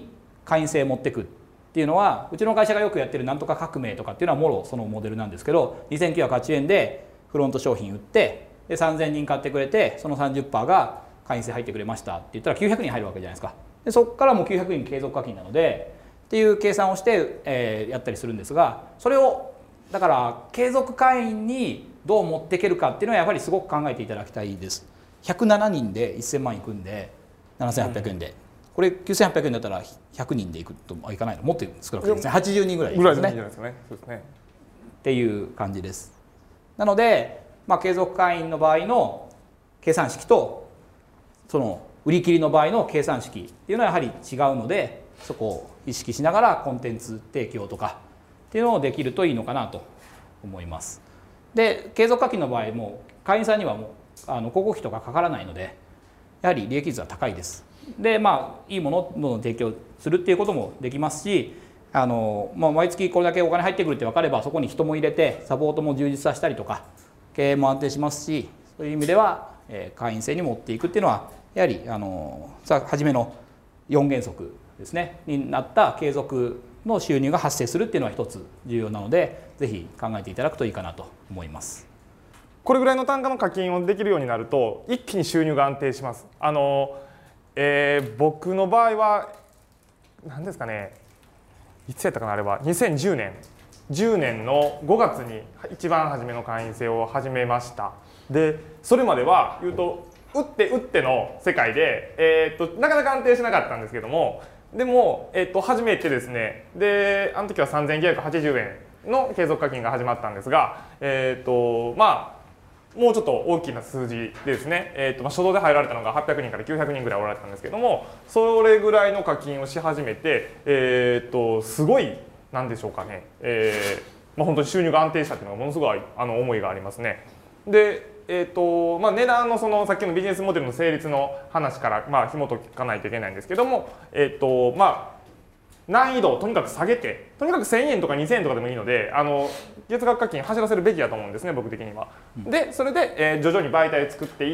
S1: 会員制持ってくっていうのは、うちの会社がよくやってるなんとか革命とかっていうのはもろそのモデルなんですけど、にせんきゅうひゃくはちえんでフロント商品売ってでさんぜんにん買ってくれて、その さんじゅっパーセント が会員制入ってくれましたって言ったらきゅうひゃくにん入るわけじゃないですか。でそこからもうきゅうひゃくにん継続課金なのでっていう計算をして、えー、やったりするんですが、それをだから継続会員にどう持っていけるかっていうのはやはりすごく考えていただきたいです。ひゃくななにんでせんまんいくんでななせんはっぴゃくえんで、うん、これきゅうせんはっぴゃくえんだったらひゃくにんでいくといかないの、もっと少なくてですね、はちじゅうにんぐらいですね。っていう感じです。なので、まあ、継続会員の場合の計算式とその売り切りの場合の計算式っていうのはやはり違うので、そこを意識しながらコンテンツ提供とかっていうのをできるといいのかなと思います。で継続課金の場合も会員さんにはもうあの広告費とかかからないので、やはり利益率は高いです。でまあいいものをどんどん提供するっていうこともできますし、あの、まあ、毎月これだけお金入ってくるって分かればそこに人も入れてサポートも充実させたりとか経営も安定しますし、そういう意味では、えー、会員制に持っていくっていうのはやはりあのさ初めのよん原則ですねになった継続の収入が発生するっていうのは一つ重要なので、ぜひ考えていただくといいかなと思います。
S2: これぐらいの単価の課金をできるようになると一気に収入が安定します。あの、えー、僕の場合は何ですかね、いつやったかな、あれはにせんじゅうねんじゅうねんのごがつに一番初めの会員制を始めました。でそれまでは言うと打って打っての世界で、えー、っとなかなか安定しなかったんですけども、でも、えー、っと初めてですね、であの時はさんぜんきゅうひゃくはちじゅうえんの継続課金が始まったんですが、えー、っとまあもうちょっと大きな数字でですね、えーとまあ、初動で入られたのがはっぴゃくにんからきゅうひゃくにんぐらいおられたんですけども、それぐらいの課金をし始めて、えー、とすごいなんでしょうかね、えーまあ、本当に収入が安定したというのがものすごいあの思いがありますね。で、えーとまあ、値段のそのさっきのビジネスモデルの成立の話から、まあ、紐解かないといけないんですけども、えーとまあ難易度をとにかく下げて、とにかくせんえんとかにせんえんとかでもいいので、あの月額課金走らせるべきだと思うんですね、僕的には。でそれで、えー、徐々に媒体を作っていって、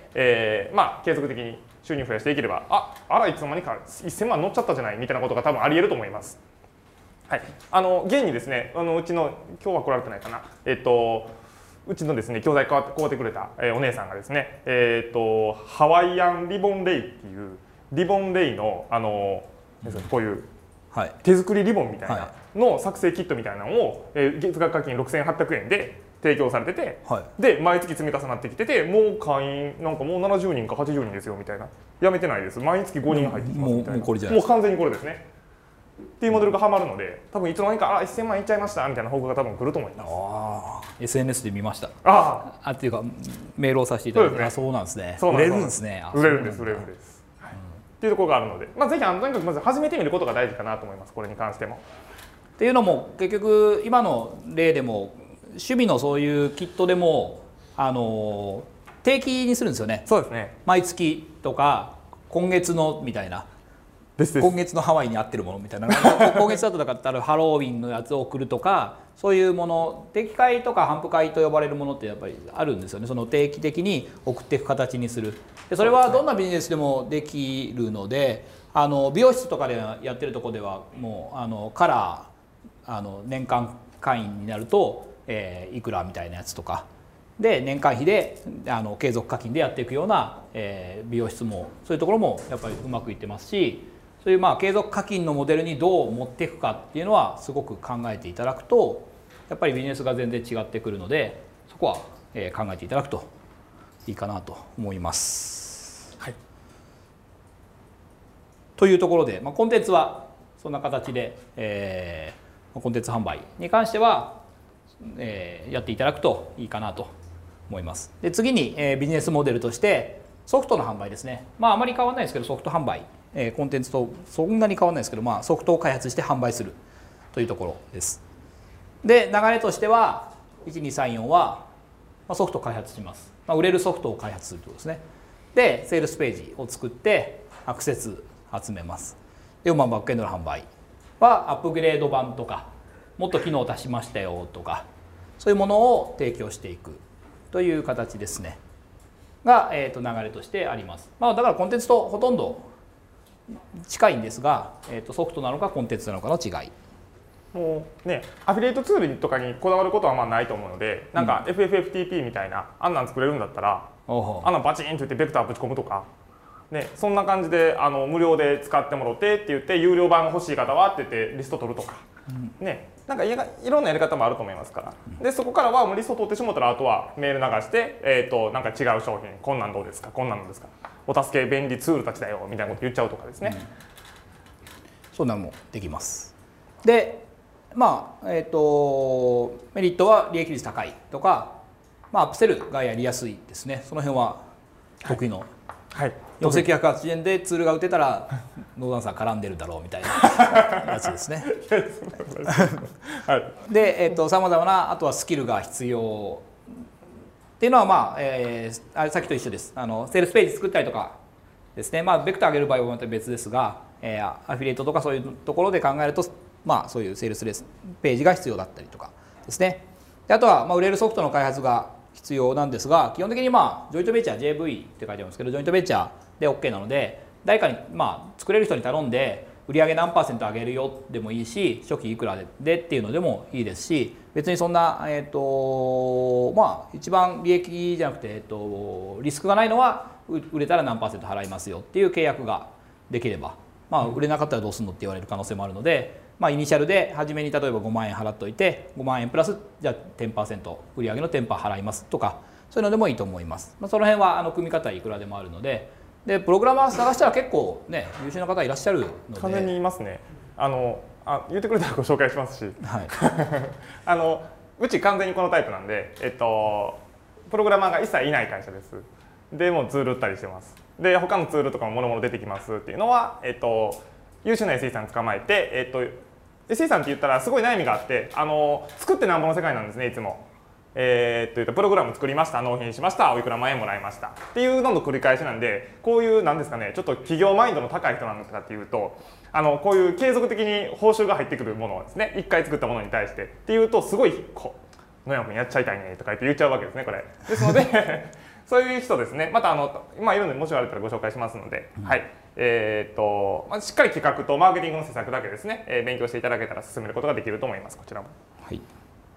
S2: えーまあ、継続的に収入増やしていければ、ああらいつの間にかいっせんまん乗っちゃったじゃないみたいなことが多分ありえると思います。はい、あの現にですね、あのうちの今日は来られてないかな、えっとうちのですね教材買ってくれた、えー、お姉さんがですね、えー、とハワイアンリボンレイっていうリボンレイのあのこういうはい、手作りリボンみたいなの作成キットみたいなのを、えー、月額課金ろくせんはっぴゃくえんで提供されてて、はい、で毎月積み重なってきてて、もう会員なんかもうななじゅうにんかはちじゅうにんですよみたいな、やめてないです、毎月ごにん入ってきますみたいな、もう、もう完全にこれですねっていうモデルがハマるので、多分いつの間にかあいっせんまんいっちゃいましたみたいな報告が多分来ると思います。
S1: あ エスエヌエス で見ました。
S2: あ
S1: あっていうかメールをさせていただいて、そうですね、あそうなんですね、売れるんですね。
S2: 売れるんです売れるんです、はい、っていうところがあるので、まあ、ぜひあのとにかくまず始めてみることが大事かなと思います、これに関しても。
S1: っていうのも結局今の例でも趣味のそういうキットでもあの定期にするんですよね。
S2: そうですね、
S1: 毎月とか今月のみたいな、
S2: ですです
S1: 今月のハワイに合ってるものみたいな今月だとだからハロウィンのやつを送るとか、そういうもの定期会とか頒布会と呼ばれるものってやっぱりあるんですよね。その定期的に送っていく形にする。でそれはどんなビジネスでもできるので、あの美容室とかでやってるところではもうあのカラーあの年間会員になると、えー、いくらみたいなやつとかで年会費であの継続課金でやっていくような、えー、美容室もそういうところもやっぱりうまくいってますし、そういうまあ継続課金のモデルにどう持っていくかっていうのはすごく考えていただくとやっぱりビジネスが全然違ってくるので、そこは考えていただくといいかなと思います。はい、というところで、まあ、コンテンツはそんな形で、えー、コンテンツ販売に関しては、えー、やっていただくといいかなと思います。で次に、えー、ビジネスモデルとしてソフトの販売ですね。まああまり変わらないですけどソフト販売、えー、コンテンツとそんなに変わらないですけど、まあ、ソフトを開発して販売するというところです。で流れとしてはいちにさんよんはソフトを開発します。まあ、売れるソフトを開発するということですね。でセールスページを作ってアクセス集めます。でよんばんバックエンドの販売はアップグレード版とかもっと機能を足しましたよとかそういうものを提供していくという形ですねが、えー、と流れとしてあります。まあ、だからコンテンツとほとんど近いんですが、えー、とソフトなのかコンテンツなのかの違い。
S2: もうね、アフィリエイトツールとかにこだわることはまあないと思うので、なんか エフエフエフティーピー みたいなあんなん作れるんだったら、
S1: うん、
S2: あんなんバチンと言ってベクターぶち込むとか、ね、そんな感じであの無料で使ってもろてって言って有料版欲しい方はって言ってリスト取るとか、うん、ね、なんかいろんなやり方もあると思いますから、でそこからはもうリスト取ってしもったらあとはメール流して、えー、となんか違う商品こんなんどうですかこんなんどうですかお助け便利ツールたちだよみたいなこと言っちゃうとかですね、うん、
S1: そんなのもできます。でまあえー、とメリットは利益率高いとか、まあ、アップセルがやりやすいですね。その辺は得意の、はいはい、よんせんきゅうひゃくはちじゅうえんでツールが打てたらノーダンサー絡んでるだろうみたいなやつですね。はい、でさまざまなあとはスキルが必要っていうのは、まあえー、あれさっきと一緒です。あのセールスページ作ったりとかですね、まあ、ベクター上げる場合はまた別ですが、えー、アフィリエイトとかそういうところで考えると、まあ、そういうセールスページが必要だったりとかですね。であとは、まあ、売れるソフトの開発が必要なんですが、基本的に、まあ、ジョイントベンチャー ジェーブイ って書いてあるんですけど、ジョイントベンチャーで OK なので、誰かに、まあ、作れる人に頼んで売上何パーセント上げるよでもいいし、初期いくらででっていうのでもいいですし、別にそんな、えーとまあ、一番利益じゃなくて、えーとリスクがないのは売れたら何パーセント払いますよっていう契約ができれば、まあ、売れなかったらどうするのって言われる可能性もあるので、まあ、イニシャルで初めに例えばごまんえん払っといて、ごまんえんプラスじゃあ じゅっパーセント 売上の じゅっパーセント 払いますとか、そういうのでもいいと思います。まあ、その辺はあの組み方いくらでもあるので、でプログラマー探したら結構ね優秀な方いらっしゃるので。
S2: 完全にいますね。あのあ言ってくれたらご紹介しますし、はい、あのうち完全にこのタイプなんで、えっと、プログラマーが一切いない会社です。でもうツール売ったりしてます。で他のツールとかももろもろ出てきますっていうのは、えっと、優秀な エスイー さん捕まえて、えっと、エスイー さんって言ったらすごい悩みがあって、あの作ってなんぼの世界なんですねいつも。えー、っと言うとプログラム作りました、納品しました、おいくら万円もらいましたっていうのの繰り返しなんで、こういうなんですかね、ちょっと企業マインドの高い人なんですかっていうと、あのこういう継続的に報酬が入ってくるものをですね、いっかい作ったものに対してっていうと、すごいこう野山君やっちゃいたいねとか言って言っちゃうわけですねこれ。ですのでそういう人ですね、またあの今いるのでもしあれたらご紹介しますので、うん、はい、えー、っとまあ、しっかり企画とマーケティングの施策だけですね、えー、勉強していただけたら進めることができると思います。こちらも。はい。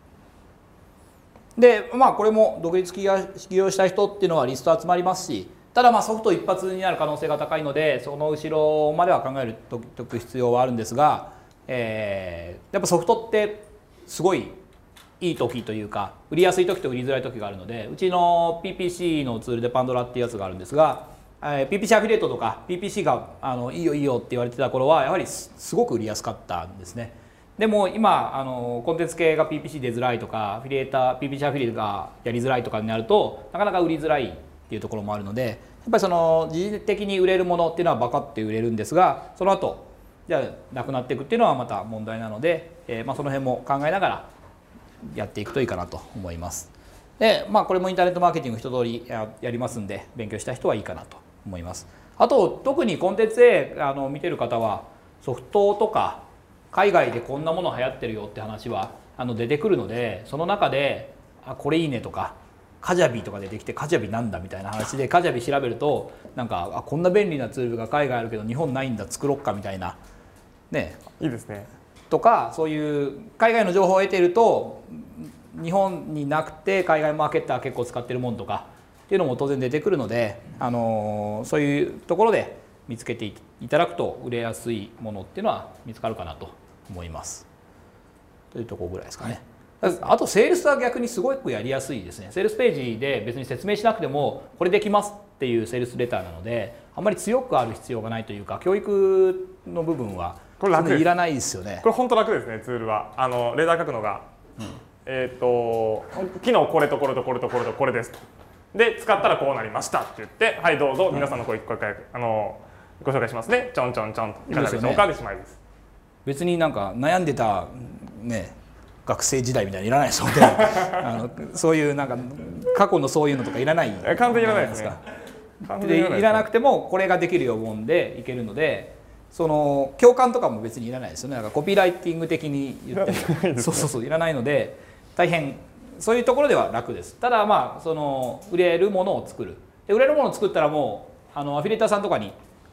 S1: でまあ、これも独立起業したい人っていうのはリスト集まりますし、ただまあソフト一発になる可能性が高いので、その後ろまでは考えるとく必要はあるんですが、えー、やっぱソフトってすごいいい時というか、売りやすい時と売りづらい時があるので、うちの ピーピーシー のツールでパンドラっていうやつがあるんですが、えー、ピーピーシー アフィリエイトとか ピーピーシー があのいいよいいよって言われてた頃はやはりすごく売りやすかったんですね。でも今あのコンテンツ系が ピーピーシー 出づらいとか、アフィリエイター ピーピーシー アフィリエイトがやりづらいとかになるとなかなか売りづらいっていうところもあるので、やっぱりその時時的に売れるものっていうのはバカって売れるんですが、その後じゃあなくなっていくっていうのはまた問題なので、えー、まあその辺も考えながらやっていくといいかなと思います。で、まあこれもインターネットマーケティング一通り や, やりますんで、勉強した人はいいかなと思います。あと特にコンテンツであの見てる方はソフトとか海外でこんなもの流行ってるよって話はあの出てくるので、その中であこれいいねとかカジャビとか出てきてカジャビなんだみたいな話でカジャビ調べるとなんかあこんな便利なツールが海外あるけど日本ないんだ作ろっかみたいなね、
S2: いいですね
S1: とか、そういう海外の情報を得ていると日本になくて海外マーケッター結構使ってるもんとかっていうのも当然出てくるので、あのそういうところで見つけていただくと売れやすいものっていうのは見つかるかなと思います。というところぐらいですかね。あとセールスは逆にすごくやりやすいですね。セールスページで別に説明しなくてもこれできますっていうセールスレターなので、あんまり強くある必要がないというか、教育の部分はこれ楽です。いらないですよね。
S2: これ本当楽ですね。ツールはあのレーダー書くのが、うん、えっと昨日これとこれとこれとこれとこれですと。で使ったらこうなりましたって言ってはいどうぞ皆さんの声ごあのご紹介しますね。ちょんちょんちょんといかがでしょうかでしまいです。
S1: 別になんか悩んでたね学生時代みたいにいらないですのであのそういうなんか過去のそういうのとかいらない
S2: 完全にいらないですね。
S1: でいらなくてもこれができるようもんでいけるので、その共感とかも別にいらないですよね。なんかコピーライティング的に言っても、ね、そうそうそういらないので大変そういうところでは楽です。ただまあその売れるものを作るで売れるものを作ったらもうあのアフィリエイターさんとかに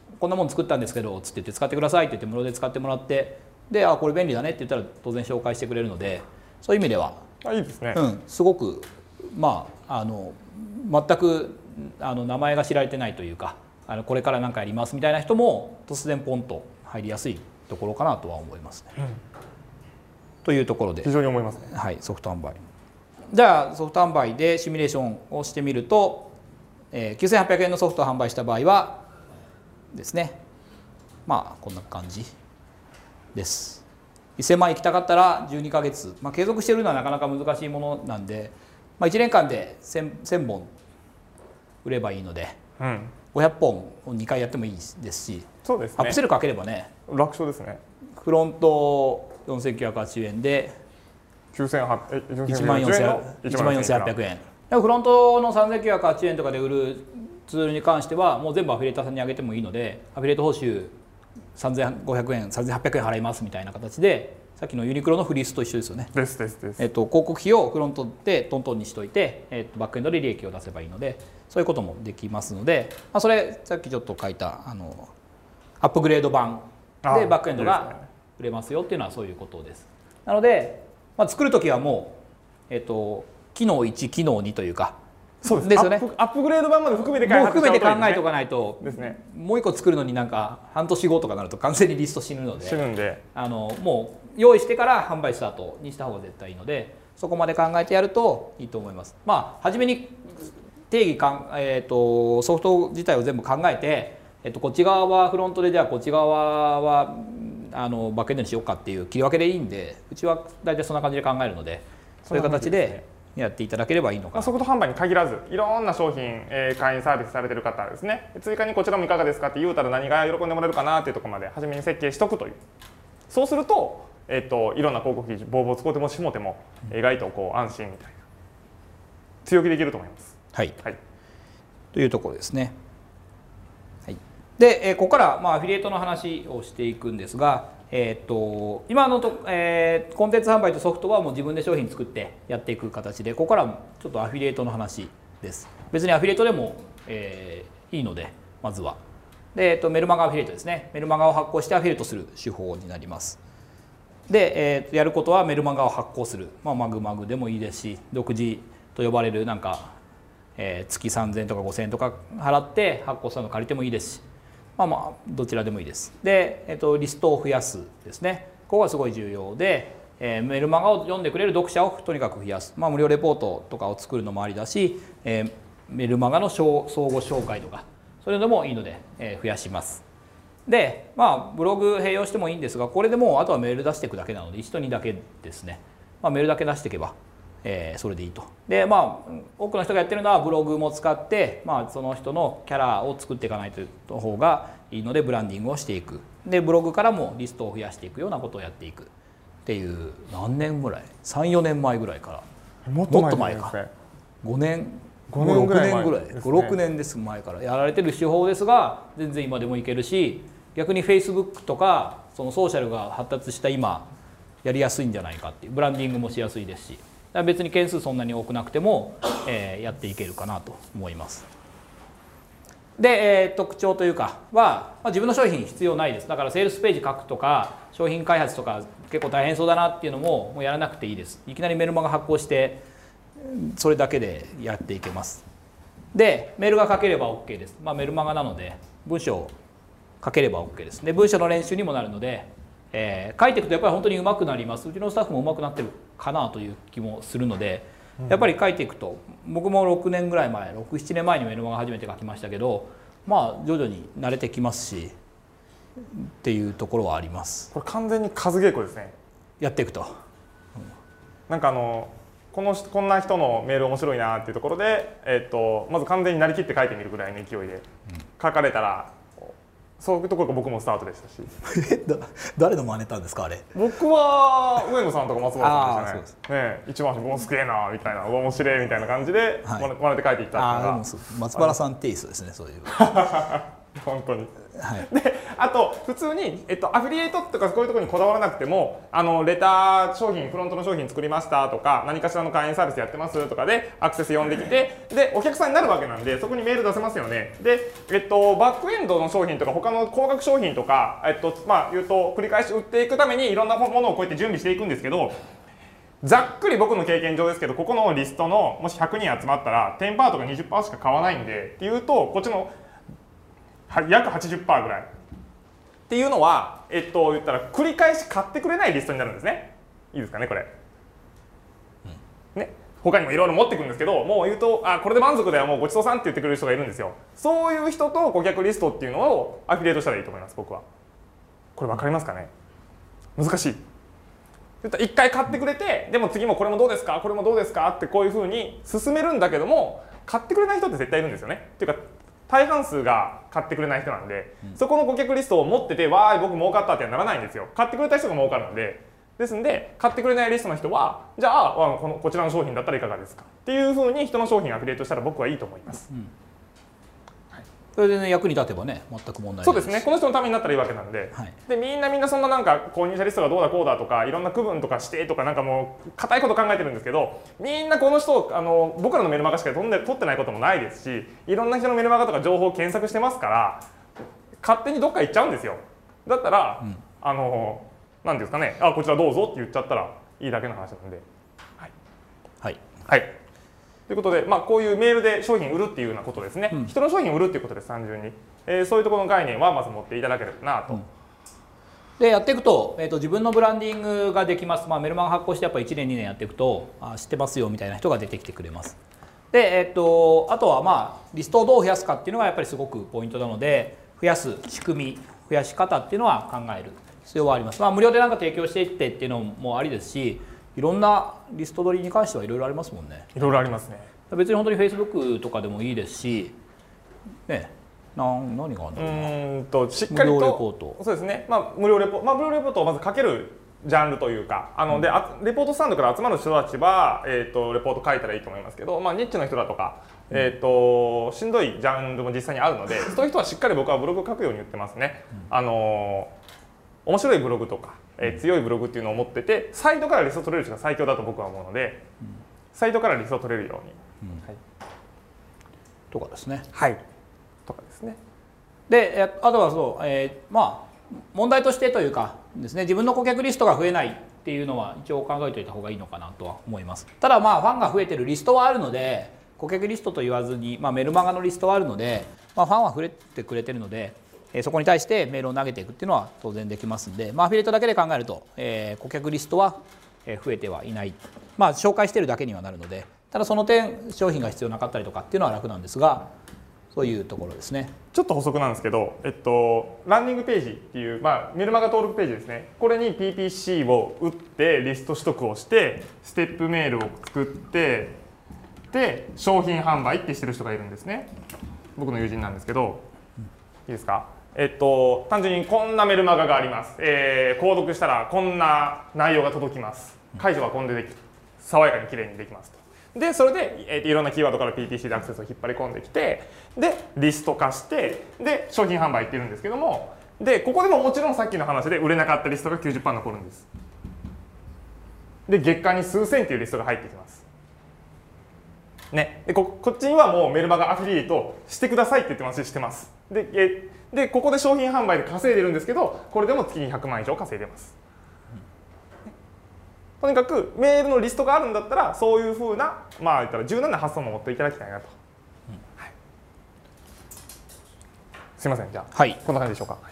S1: こんなもの作ったんですけどつって言って使ってくださいって言って無料で使ってもらって、であこれ便利だねって言ったら当然紹介してくれるので、そういう意味では
S2: あいいですね、
S1: うん、すごくまああの全くあの名前が知られてないというか、あのこれから何かやりますみたいな人も突然ポンと入りやすいところかなとは思いますね。うん、というところで
S2: 非常に思いますね。
S1: はい、ソフト販売。じゃあソフト販売でシミュレーションをしてみると、えー、きゅうせんはっぴゃくえんのソフトを販売した場合はですね、まあこんな感じです。せんまんいきたかったらじゅうにかげつ、まあ、継続しているのはなかなか難しいものなんで、まあ、いちねんかんで せん, せんぼん売ればいいので、うん、ごひゃっぽんをにかいやってもいいですし、
S2: そうですね、
S1: アップセルかければね
S2: 楽勝ですね。
S1: フロントよんせんきゅうひゃくはちじゅうえんで
S2: いち
S1: まんよんせんはっぴゃくえん。でもフロントのさんぜんきゅうひゃくはちじゅうえんとかで売るツールに関してはもう全部アフィリエイターさんにあげてもいいので、アフィリエイト報酬さんぜんごひゃくえんさんぜんはっぴゃくえん払いますみたいな形で、さっきのユニクロのフリースと一緒ですよね。
S2: ですですです。
S1: えっと広告費をフロントでトントンにしといて、えっとバックエンドで利益を出せばいいので、そういうこともできますので、まあ、それさっきちょっと書いたあのアップグレード版でバックエンドが売れますよっていうのはそういうことです。なので、まあ、作る時はもう、えっと機能いち機能にというか、
S2: そうです
S1: ですよね。
S2: アップグレード版まで含めて開発
S1: 含めて考えておかないと
S2: ですね。
S1: もう一個作るのになんか半年後とかなると完全にリスト死ぬので、
S2: 死ぬんで、
S1: あのもう用意してから販売スタートにした方が絶対いいので、そこまで考えてやるといいと思います。まあ初めに定義かん、えー、とソフト自体を全部考えて、えっとこっち側はフロントで、じゃあこっち側はあのバックエンドにしようかっていう切り分けでいいんで、うちは大体そんな感じで考えるので、そういう形でやっていただければいいのかな。
S2: ソフト販売に限らずいろんな商品、えー、会員サービスされてる方はですね、追加にこちらもいかがですかって言うたら何が喜んでもらえるかなっていうところまで初めに設計しとくという。そうすると、えー、といろんな広告費ボーボー使ってもしもても意外とこう安心みたいな強気できると思います。
S1: はい、
S2: はい、
S1: というところですね。はい、で、えー、ここからまあアフィリエイトの話をしていくんですが、えー、と今のと、えー、コンテンツ販売とソフトはもう自分で商品作ってやっていく形で、ここからちょっとアフィリエイトの話です。別にアフィリエイトでも、えー、いいので、まずはで、えー、とメルマガアフィリエイトですね。メルマガを発行してアフィリエイトする手法になります。で、えー、とやることはメルマガを発行する、まあ、マグマグでもいいですし、独自と呼ばれるなんか、えー、月さんぜんえんとかごせんえんとか払って発行したのを借りてもいいですし、まあまあどちらでもいいです。で、えっと、リストを増やすですね。ここがすごい重要で、えー、メルマガを読んでくれる読者をとにかく増やす。まあ無料レポートとかを作るのもありだし、えー、メルマガの相互紹介とかそういうのでもいいので、えー、増やします。で、まあブログ併用してもいいんですが、これでもうあとはメール出していくだけなのでいちとにだけですね。まあ、メールだけ出していけば、えー、それでいいと。で、まあ多くの人がやってるのはブログも使って、まあ、その人のキャラを作っていかないと方がいいのでブランディングをしていく。でブログからもリストを増やしていくようなことをやっていくっていう、何年ぐらい ?さん、よねんまえぐらいから
S2: もっと前か
S1: ごねん
S2: ごねんぐらい
S1: 前ぐらいご、ろくねんです前からやられてる手法ですが、全然今でもいけるし、逆に Facebook とかそのソーシャルが発達した今やりやすいんじゃないかっていう、ブランディングもしやすいですし、だから別に件数そんなに多くなくても、えー、やっていけるかなと思います。で、えー、特徴というかは、まあ、自分の商品必要ないです。だからセールスページ書くとか商品開発とか結構大変そうだなっていうのももうやらなくていいです。いきなりメルマガ発行してそれだけでやっていけます。でメールが書ければ OK です。まあ、メルマガなので文章を書ければ OK です。で文章の練習にもなるので、えー、書いていくとやっぱり本当に上手くなります。うちのスタッフも上手くなってるかなという気もするので、やっぱり書いていくと、僕もろくねんぐらい前ろく、ななねんまえにメルマガ初めて書きましたけど、まあ徐々に慣れてきますしっていうところはあります。
S2: これ完全に数稽古ですね。
S1: やっていくと、うん、
S2: なんかあのこのこんな人のメール面白いなっていうところで、えー、っとまず完全になりきって書いてみるぐらいの勢いで書かれたら、そういうところが僕もスタートでしたし
S1: 誰の真似たんですかあれ。
S2: 僕は上野さんとか松原さんでしたね。ね、一番もうすげえなみたいな、面白いみたいな感じで真似て書いていったっていうのが、
S1: 松原さんテイストですね、そういう
S2: 本当に、
S1: はい、
S2: であと普通に、えっと、アフィリエイトとかこういうところにこだわらなくてもあのレター商品フロントの商品作りましたとか何かしらの会員サービスやってますとかでアクセス呼んできてでお客さんになるわけなんでそこにメール出せますよね。で、えっと、バックエンドの商品とか他の高額商品とか、えっとまあ、言うと繰り返し売っていくためにいろんなものをこうやって準備していくんですけどざっくり僕の経験上ですけどここのリストのもしひゃくにん集まったら じゅっパーセント とか にじゅっパーセント しか買わないんでっていうとこっちの約 はちじゅっパーセント ぐらいっていうのは、えっと、言ったら繰り返し買ってくれないリストになるんですね。いいですかねこれ、うん、ね他にもいろいろ持ってくるんですけどもう言うとあこれで満足だよもうごちそうさんって言ってくれる人がいるんですよ。そういう人と顧客リストっていうのをアフィリエイトしたらいいと思います僕は。これ分かりますかね。難しい。一回買ってくれてでも次もこれもどうですかこれもどうですかってこういうふうに進めるんだけども買ってくれない人って絶対いるんですよね。っていうか大半数が買ってくれない人なんで、うん、そこの顧客リストを持っててわーい僕儲かったってはならないんですよ。買ってくれた人が儲かるのでですんで買ってくれないリストの人はじゃあこのこちらの商品だったらいかがですかっていうふうに人の商品をアフィリエイトしたら僕はいいと思います。うん
S1: それでね役に立てばね全く問題ないです。
S2: そうですねこの人のためになったらいいわけなんで、はい、でみんなみんなそんななんか購入者リストがどうだこうだとかいろんな区分とか指定とかなんかもう固いこと考えてるんですけどみんなこの人あの僕らのメルマガしか取んで取ってないこともないですしいろんな人のメルマガとか情報を検索してますから勝手にどっか行っちゃうんですよ。だったら、うん、あの何ですかねあこちらどうぞって言っちゃったらいいだけの話なんではい
S1: はい、
S2: はいということで、まあ、こういうメールで商品売るっていうようなことですね、うん、人の商品を売るっていうことです単純に、えー、そういうところの概念はまず持っていただければなと、うん、
S1: でやっていくと、えーと自分のブランディングができます、まあ、メルマガ発行してやっぱいちねんにねんやっていくとあ知ってますよみたいな人が出てきてくれます。で、えーとあとはまあリストをどう増やすかっていうのがやっぱりすごくポイントなので増やす仕組み増やし方っていうのは考える必要はあります。まあ、無料でなんか提供していってっていうのもありですしいろんなリスト取りに関してはいろいろありますもんね。
S2: いろいろありますね。
S1: 別に本当に Facebook とかでもいいですし、ね、な何があるんだろうな。
S2: うんとしっかりと
S1: 無料レポート。
S2: そうですね。まあ無料レポ、まあ無料レポートをまずかけるジャンルというか、あので、うん、レポートスタンドから集まる人たちはえっ、ー、とレポート書いたらいいと思いますけど、まあニッチの人だとか、えっ、ー、としんどいジャンルも実際にあるので、そういう人はしっかり僕はブログ書くように言ってますね。うん、あの面白いブログとか、えー、強いブログっていうのを持ってて、サイトからリスト取れる人が最強だと僕は思うので、うん、サイトからリスト取れるように。うんはい、
S1: とかですね。
S2: はい。とかですね。
S1: で、あとはそう、えー、まあ問題としてというかですね、自分の顧客リストが増えないっていうのは一応考えておいた方がいいのかなとは思います。ただまあファンが増えてるリストはあるので、顧客リストと言わずに、まあ、メルマガのリストはあるので、まあ、ファンは増えてくれてるので、えー、そこに対してメールを投げていくっていうのは当然できますんで、まあ、アフィリエイトだけで考えると、えー、顧客リストは増えてはいない、まあ紹介してるだけにはなるので。ただその点商品が必要なかったりとかっていうのは楽なんですがそういうところですね。
S2: ちょっと補足なんですけど、えっと、ランディングページっていう、まあ、メルマガ登録ページですねこれに ピーピーシー を打ってリスト取得をしてステップメールを作ってで商品販売ってしてる人がいるんですね。僕の友人なんですけどいいですか。えっと、単純にこんなメルマガがあります、えー、購読したらこんな内容が届きます解除はこんででき爽やかにきれいにできますと。でそれで、えー、いろんなキーワードから ピーティーシー でアクセスを引っ張り込んできてでリスト化してで商品販売っているんですけどもでここでももちろんさっきの話で売れなかったリストが きゅうじゅっパーセント 残るんです。で月間に数千っていうリストが入ってきます。ね、で こ, こっちにはもうメルマガアフィリエイトしてくださいって言ってますししてます。でえでここで商品販売で稼いでるんですけどこれでも月にひゃくまん以上稼いでます。とにかくメールのリストがあるんだったらそういうふうなまあ言ったら柔軟な発想も持っていただきたいなと、うんはい、すいませんじゃあ、はい、こんな感じでしょうか、はい、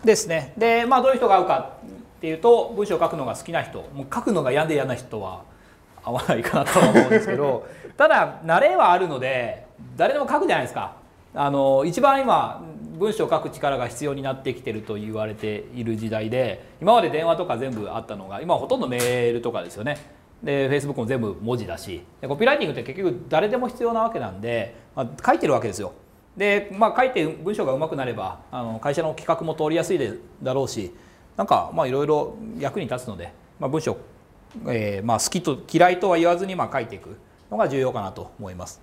S1: ですね。でまあどういう人が合うかっていうと文章を書くのが好きな人もう書くのが嫌で嫌な人は合わないかなとは思うんですけどただ慣れはあるので誰でも書くじゃないですか。あの一番今文章を書く力が必要になってきてると言われている時代で今まで電話とか全部あったのが今はほとんどメールとかですよね。で Facebook も全部文字だしでコピーライティングって結局誰でも必要なわけなんで、まあ、書いてるわけですよ。で、まあ、書いて文章がうまくなればあの会社の企画も通りやすいだろうしなんかまあいろいろ役に立つので、まあ、文章、えーまあ、好きと嫌いとは言わずにまあ書いていくのが重要かなと思います。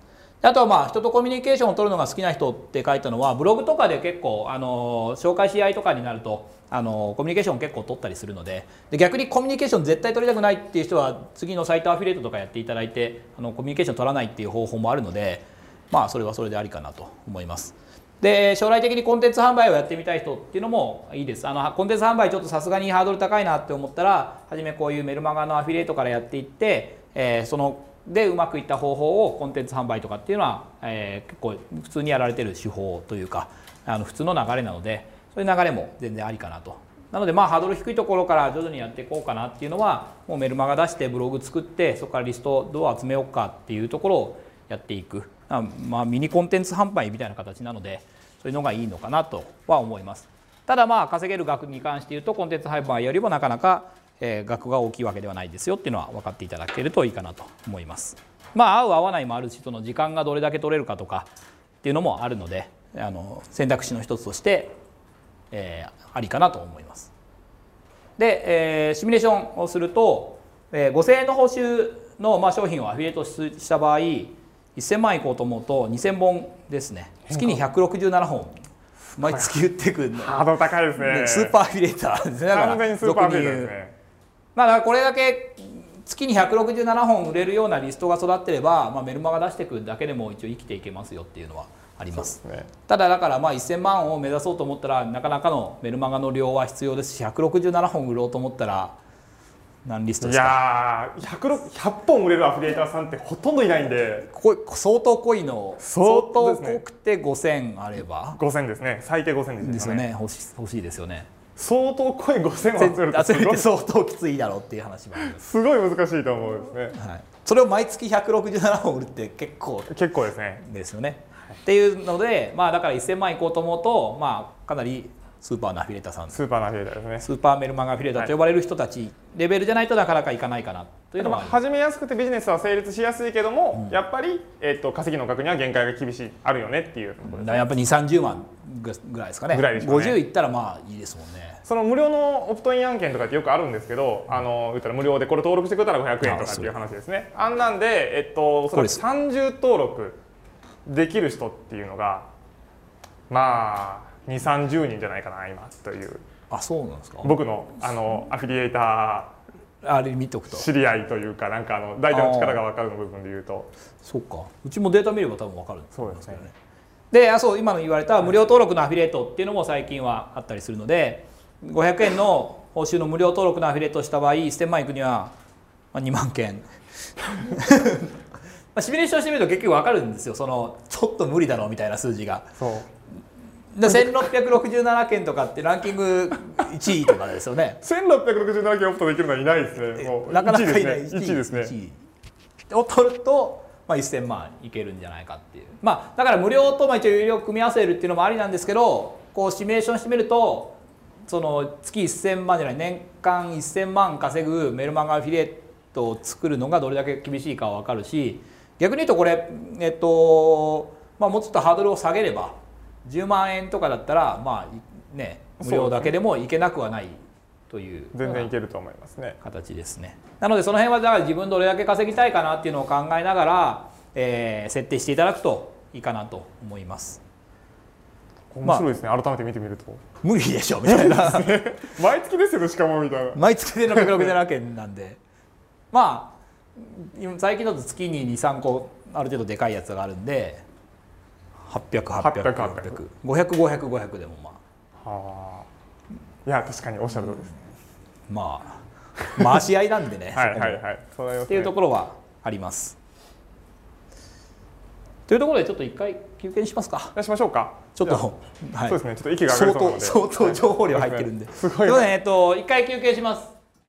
S1: あとはまあ人とコミュニケーションを取るのが好きな人って書いたのは、ブログとかで結構あの紹介し合いとかになるとあのコミュニケーションを結構取ったりするので、で逆にコミュニケーション絶対取りたくないっていう人は次のサイトアフィリエイトとかやっていただいて、あのコミュニケーション取らないっていう方法もあるので、まあそれはそれでありかなと思います。で将来的にコンテンツ販売をやってみたい人っていうのもいいです。あのコンテンツ販売ちょっとさすがにハードル高いなって思ったら、初めこういうメルマガのアフィリエイトからやっていって、えー、そのでうまくいった方法をコンテンツ販売とかっていうのは、えー、結構普通にやられてる手法というか、あの普通の流れなので、そういう流れも全然ありかなと。なのでまあハードル低いところから徐々にやっていこうかなっていうのは、もうメルマガ出してブログ作って、そこからリストどう集めようかっていうところをやっていく、まあミニコンテンツ販売みたいな形なので、そういうのがいいのかなとは思います。ただまあ稼げる額に関して言うと、コンテンツ販売よりもなかなかえー、額が大きいわけではないですよっていうのは分かっていただけるといいかなと思います。まあ合う合わないもあるし、その時間がどれだけ取れるかとかっていうのもあるので、あの選択肢の一つとして、えー、ありかなと思います。で、えー、シミュレーションをすると、えー、ごせんえんの報酬の、まあ、商品をアフィリエイトした場合、いっせんまんいこうと思うとにせんぼんですね。月にひゃくろくじゅうななほん毎月売っていくの。
S2: ハードル高いですね。
S1: スーパーアフィリエイターですね。だから
S2: 完全にスーパーアフィリエイターですね。
S1: まあ、だからこれだけ月にひゃくろくじゅうななほん売れるようなリストが育ってれば、まあ、メルマガ出していくだけでも一応生きていけますよっていうのはあります。ね、ただだからまあいっせんまんを目指そうと思ったらなかなかのメルマガの量は必要ですし、ひゃくろくじゅうななほん売ろうと思ったら何リストですか。
S2: いやー ひゃくひゃっぽん売れるアフィリエイターさんってほとんどいないんで、
S1: こ相当濃いの相当濃くてごせんあれば
S2: ごせんですね。最低ごせんですよね。
S1: ですよね。欲し欲しいですよね。
S2: 相当濃いごせんを集めると
S1: 集めて相当きついだろうっていう話もあります。
S2: すごい難しいと思うんですね。
S1: はい、それを毎月ひゃくろくじゅうななほん売るって結構
S2: 結構ですね。
S1: ですよね。はい、っていうので、まあだからいっせんまんいこうと思うと、まあかなりスーパーのアフィリエイターさん、
S2: スーパーのアフィリエイターですね。
S1: スーパーメルマガアフィリエイターと呼ばれる人たちレベルじゃないとなかなかいかないかなというのは、
S2: 始めやすくてビジネスは成立しやすいけども、うん、やっぱり、えー、と稼ぎの額には限界が厳しいあるよねっていうところですね。
S1: やっぱりにじゅう、さんじゅうまんぐらいですかね。
S2: ぐらいでしょうね。
S1: ごじゅういったらまあいいですもんね。
S2: その無料のオプトイン案件とかってよくあるんですけど、あの言ったら無料でこれ登録してくれたらごひゃくえんとかっていう話ですね。あんなんで、えっと、おそらくさんじゅう登録できる人っていうのがまあにじゅう、さんじゅうにんじゃないかな今という。
S1: あ、そうなんですか。
S2: 僕のあのアフィリエイター
S1: あれ見とくと
S2: 知り合いというか、なんかあの大体の力が分かるの部分でいうと、
S1: そうか、うちもデータ見れば多分分かるんですよね。
S2: そうですね。
S1: で、あ、そう今の言われた無料登録のアフィリエイトっていうのも最近はあったりするので、ごひゃくえんの報酬の無料登録のアフィリエイトした場合いっせんまんいくにはにまんけんシミュレーションしてみると結局分かるんですよ。そのちょっと無理だろうみたいな数字が。
S2: そう
S1: でせんろっぴゃくろくじゅうななけんとかってランキングいちいとかですよね。
S2: せんろっぴゃくろくじゅうななけんオプトできるのはいないですね。もう
S1: なかなかいない。
S2: いちいですね。
S1: いちいを取ると、まあ、いっせんまんいけるんじゃないかっていう。まあだから無料とまあ一応有料組み合わせるっていうのもありなんですけど、こうシミュレーションしてみるとその月いっせんまんじゃない年間いっせんまん稼ぐメルマガアフィリエイトを作るのがどれだけ厳しいかは分かるし、逆に言うとこれえっとまあもうちょっとハードルを下げればじゅうまんえんとかだったらまあね無料だけでもいけなくはないという
S2: 全然いけると思いますね。
S1: 形ですね。なのでその辺はだから自分どれだけ稼ぎたいかなっていうのを考えながら、えー、設定していただくといいかなと思います。
S2: 面白いですね、まあ、改めて見てみると
S1: 無理でしょみたいな
S2: 毎月ですよしかもみたいな
S1: 毎月でろっぴゃくろくじゅうななけんなんでまあ最近だと月ににさんこある程度でかいやつがあるんではっぴゃく、はっぴゃく、はっぴゃく、ごひゃく、ごひゃく、ごひゃくでもまあ。
S2: はあ。いや確かにおっしゃる通りですね。
S1: まあ回し合いなんでね。
S2: はいはいはい。そうですね。
S1: っていうところはあります。というところでちょっと一回休憩にしますか。
S2: しましょうか。
S1: ちょっと、
S2: はい、そうですね。ちょっと息が上がりそうなので。
S1: 相当相当情報量入ってるんで。
S2: すごい。
S1: そうね。えっと一回休憩します。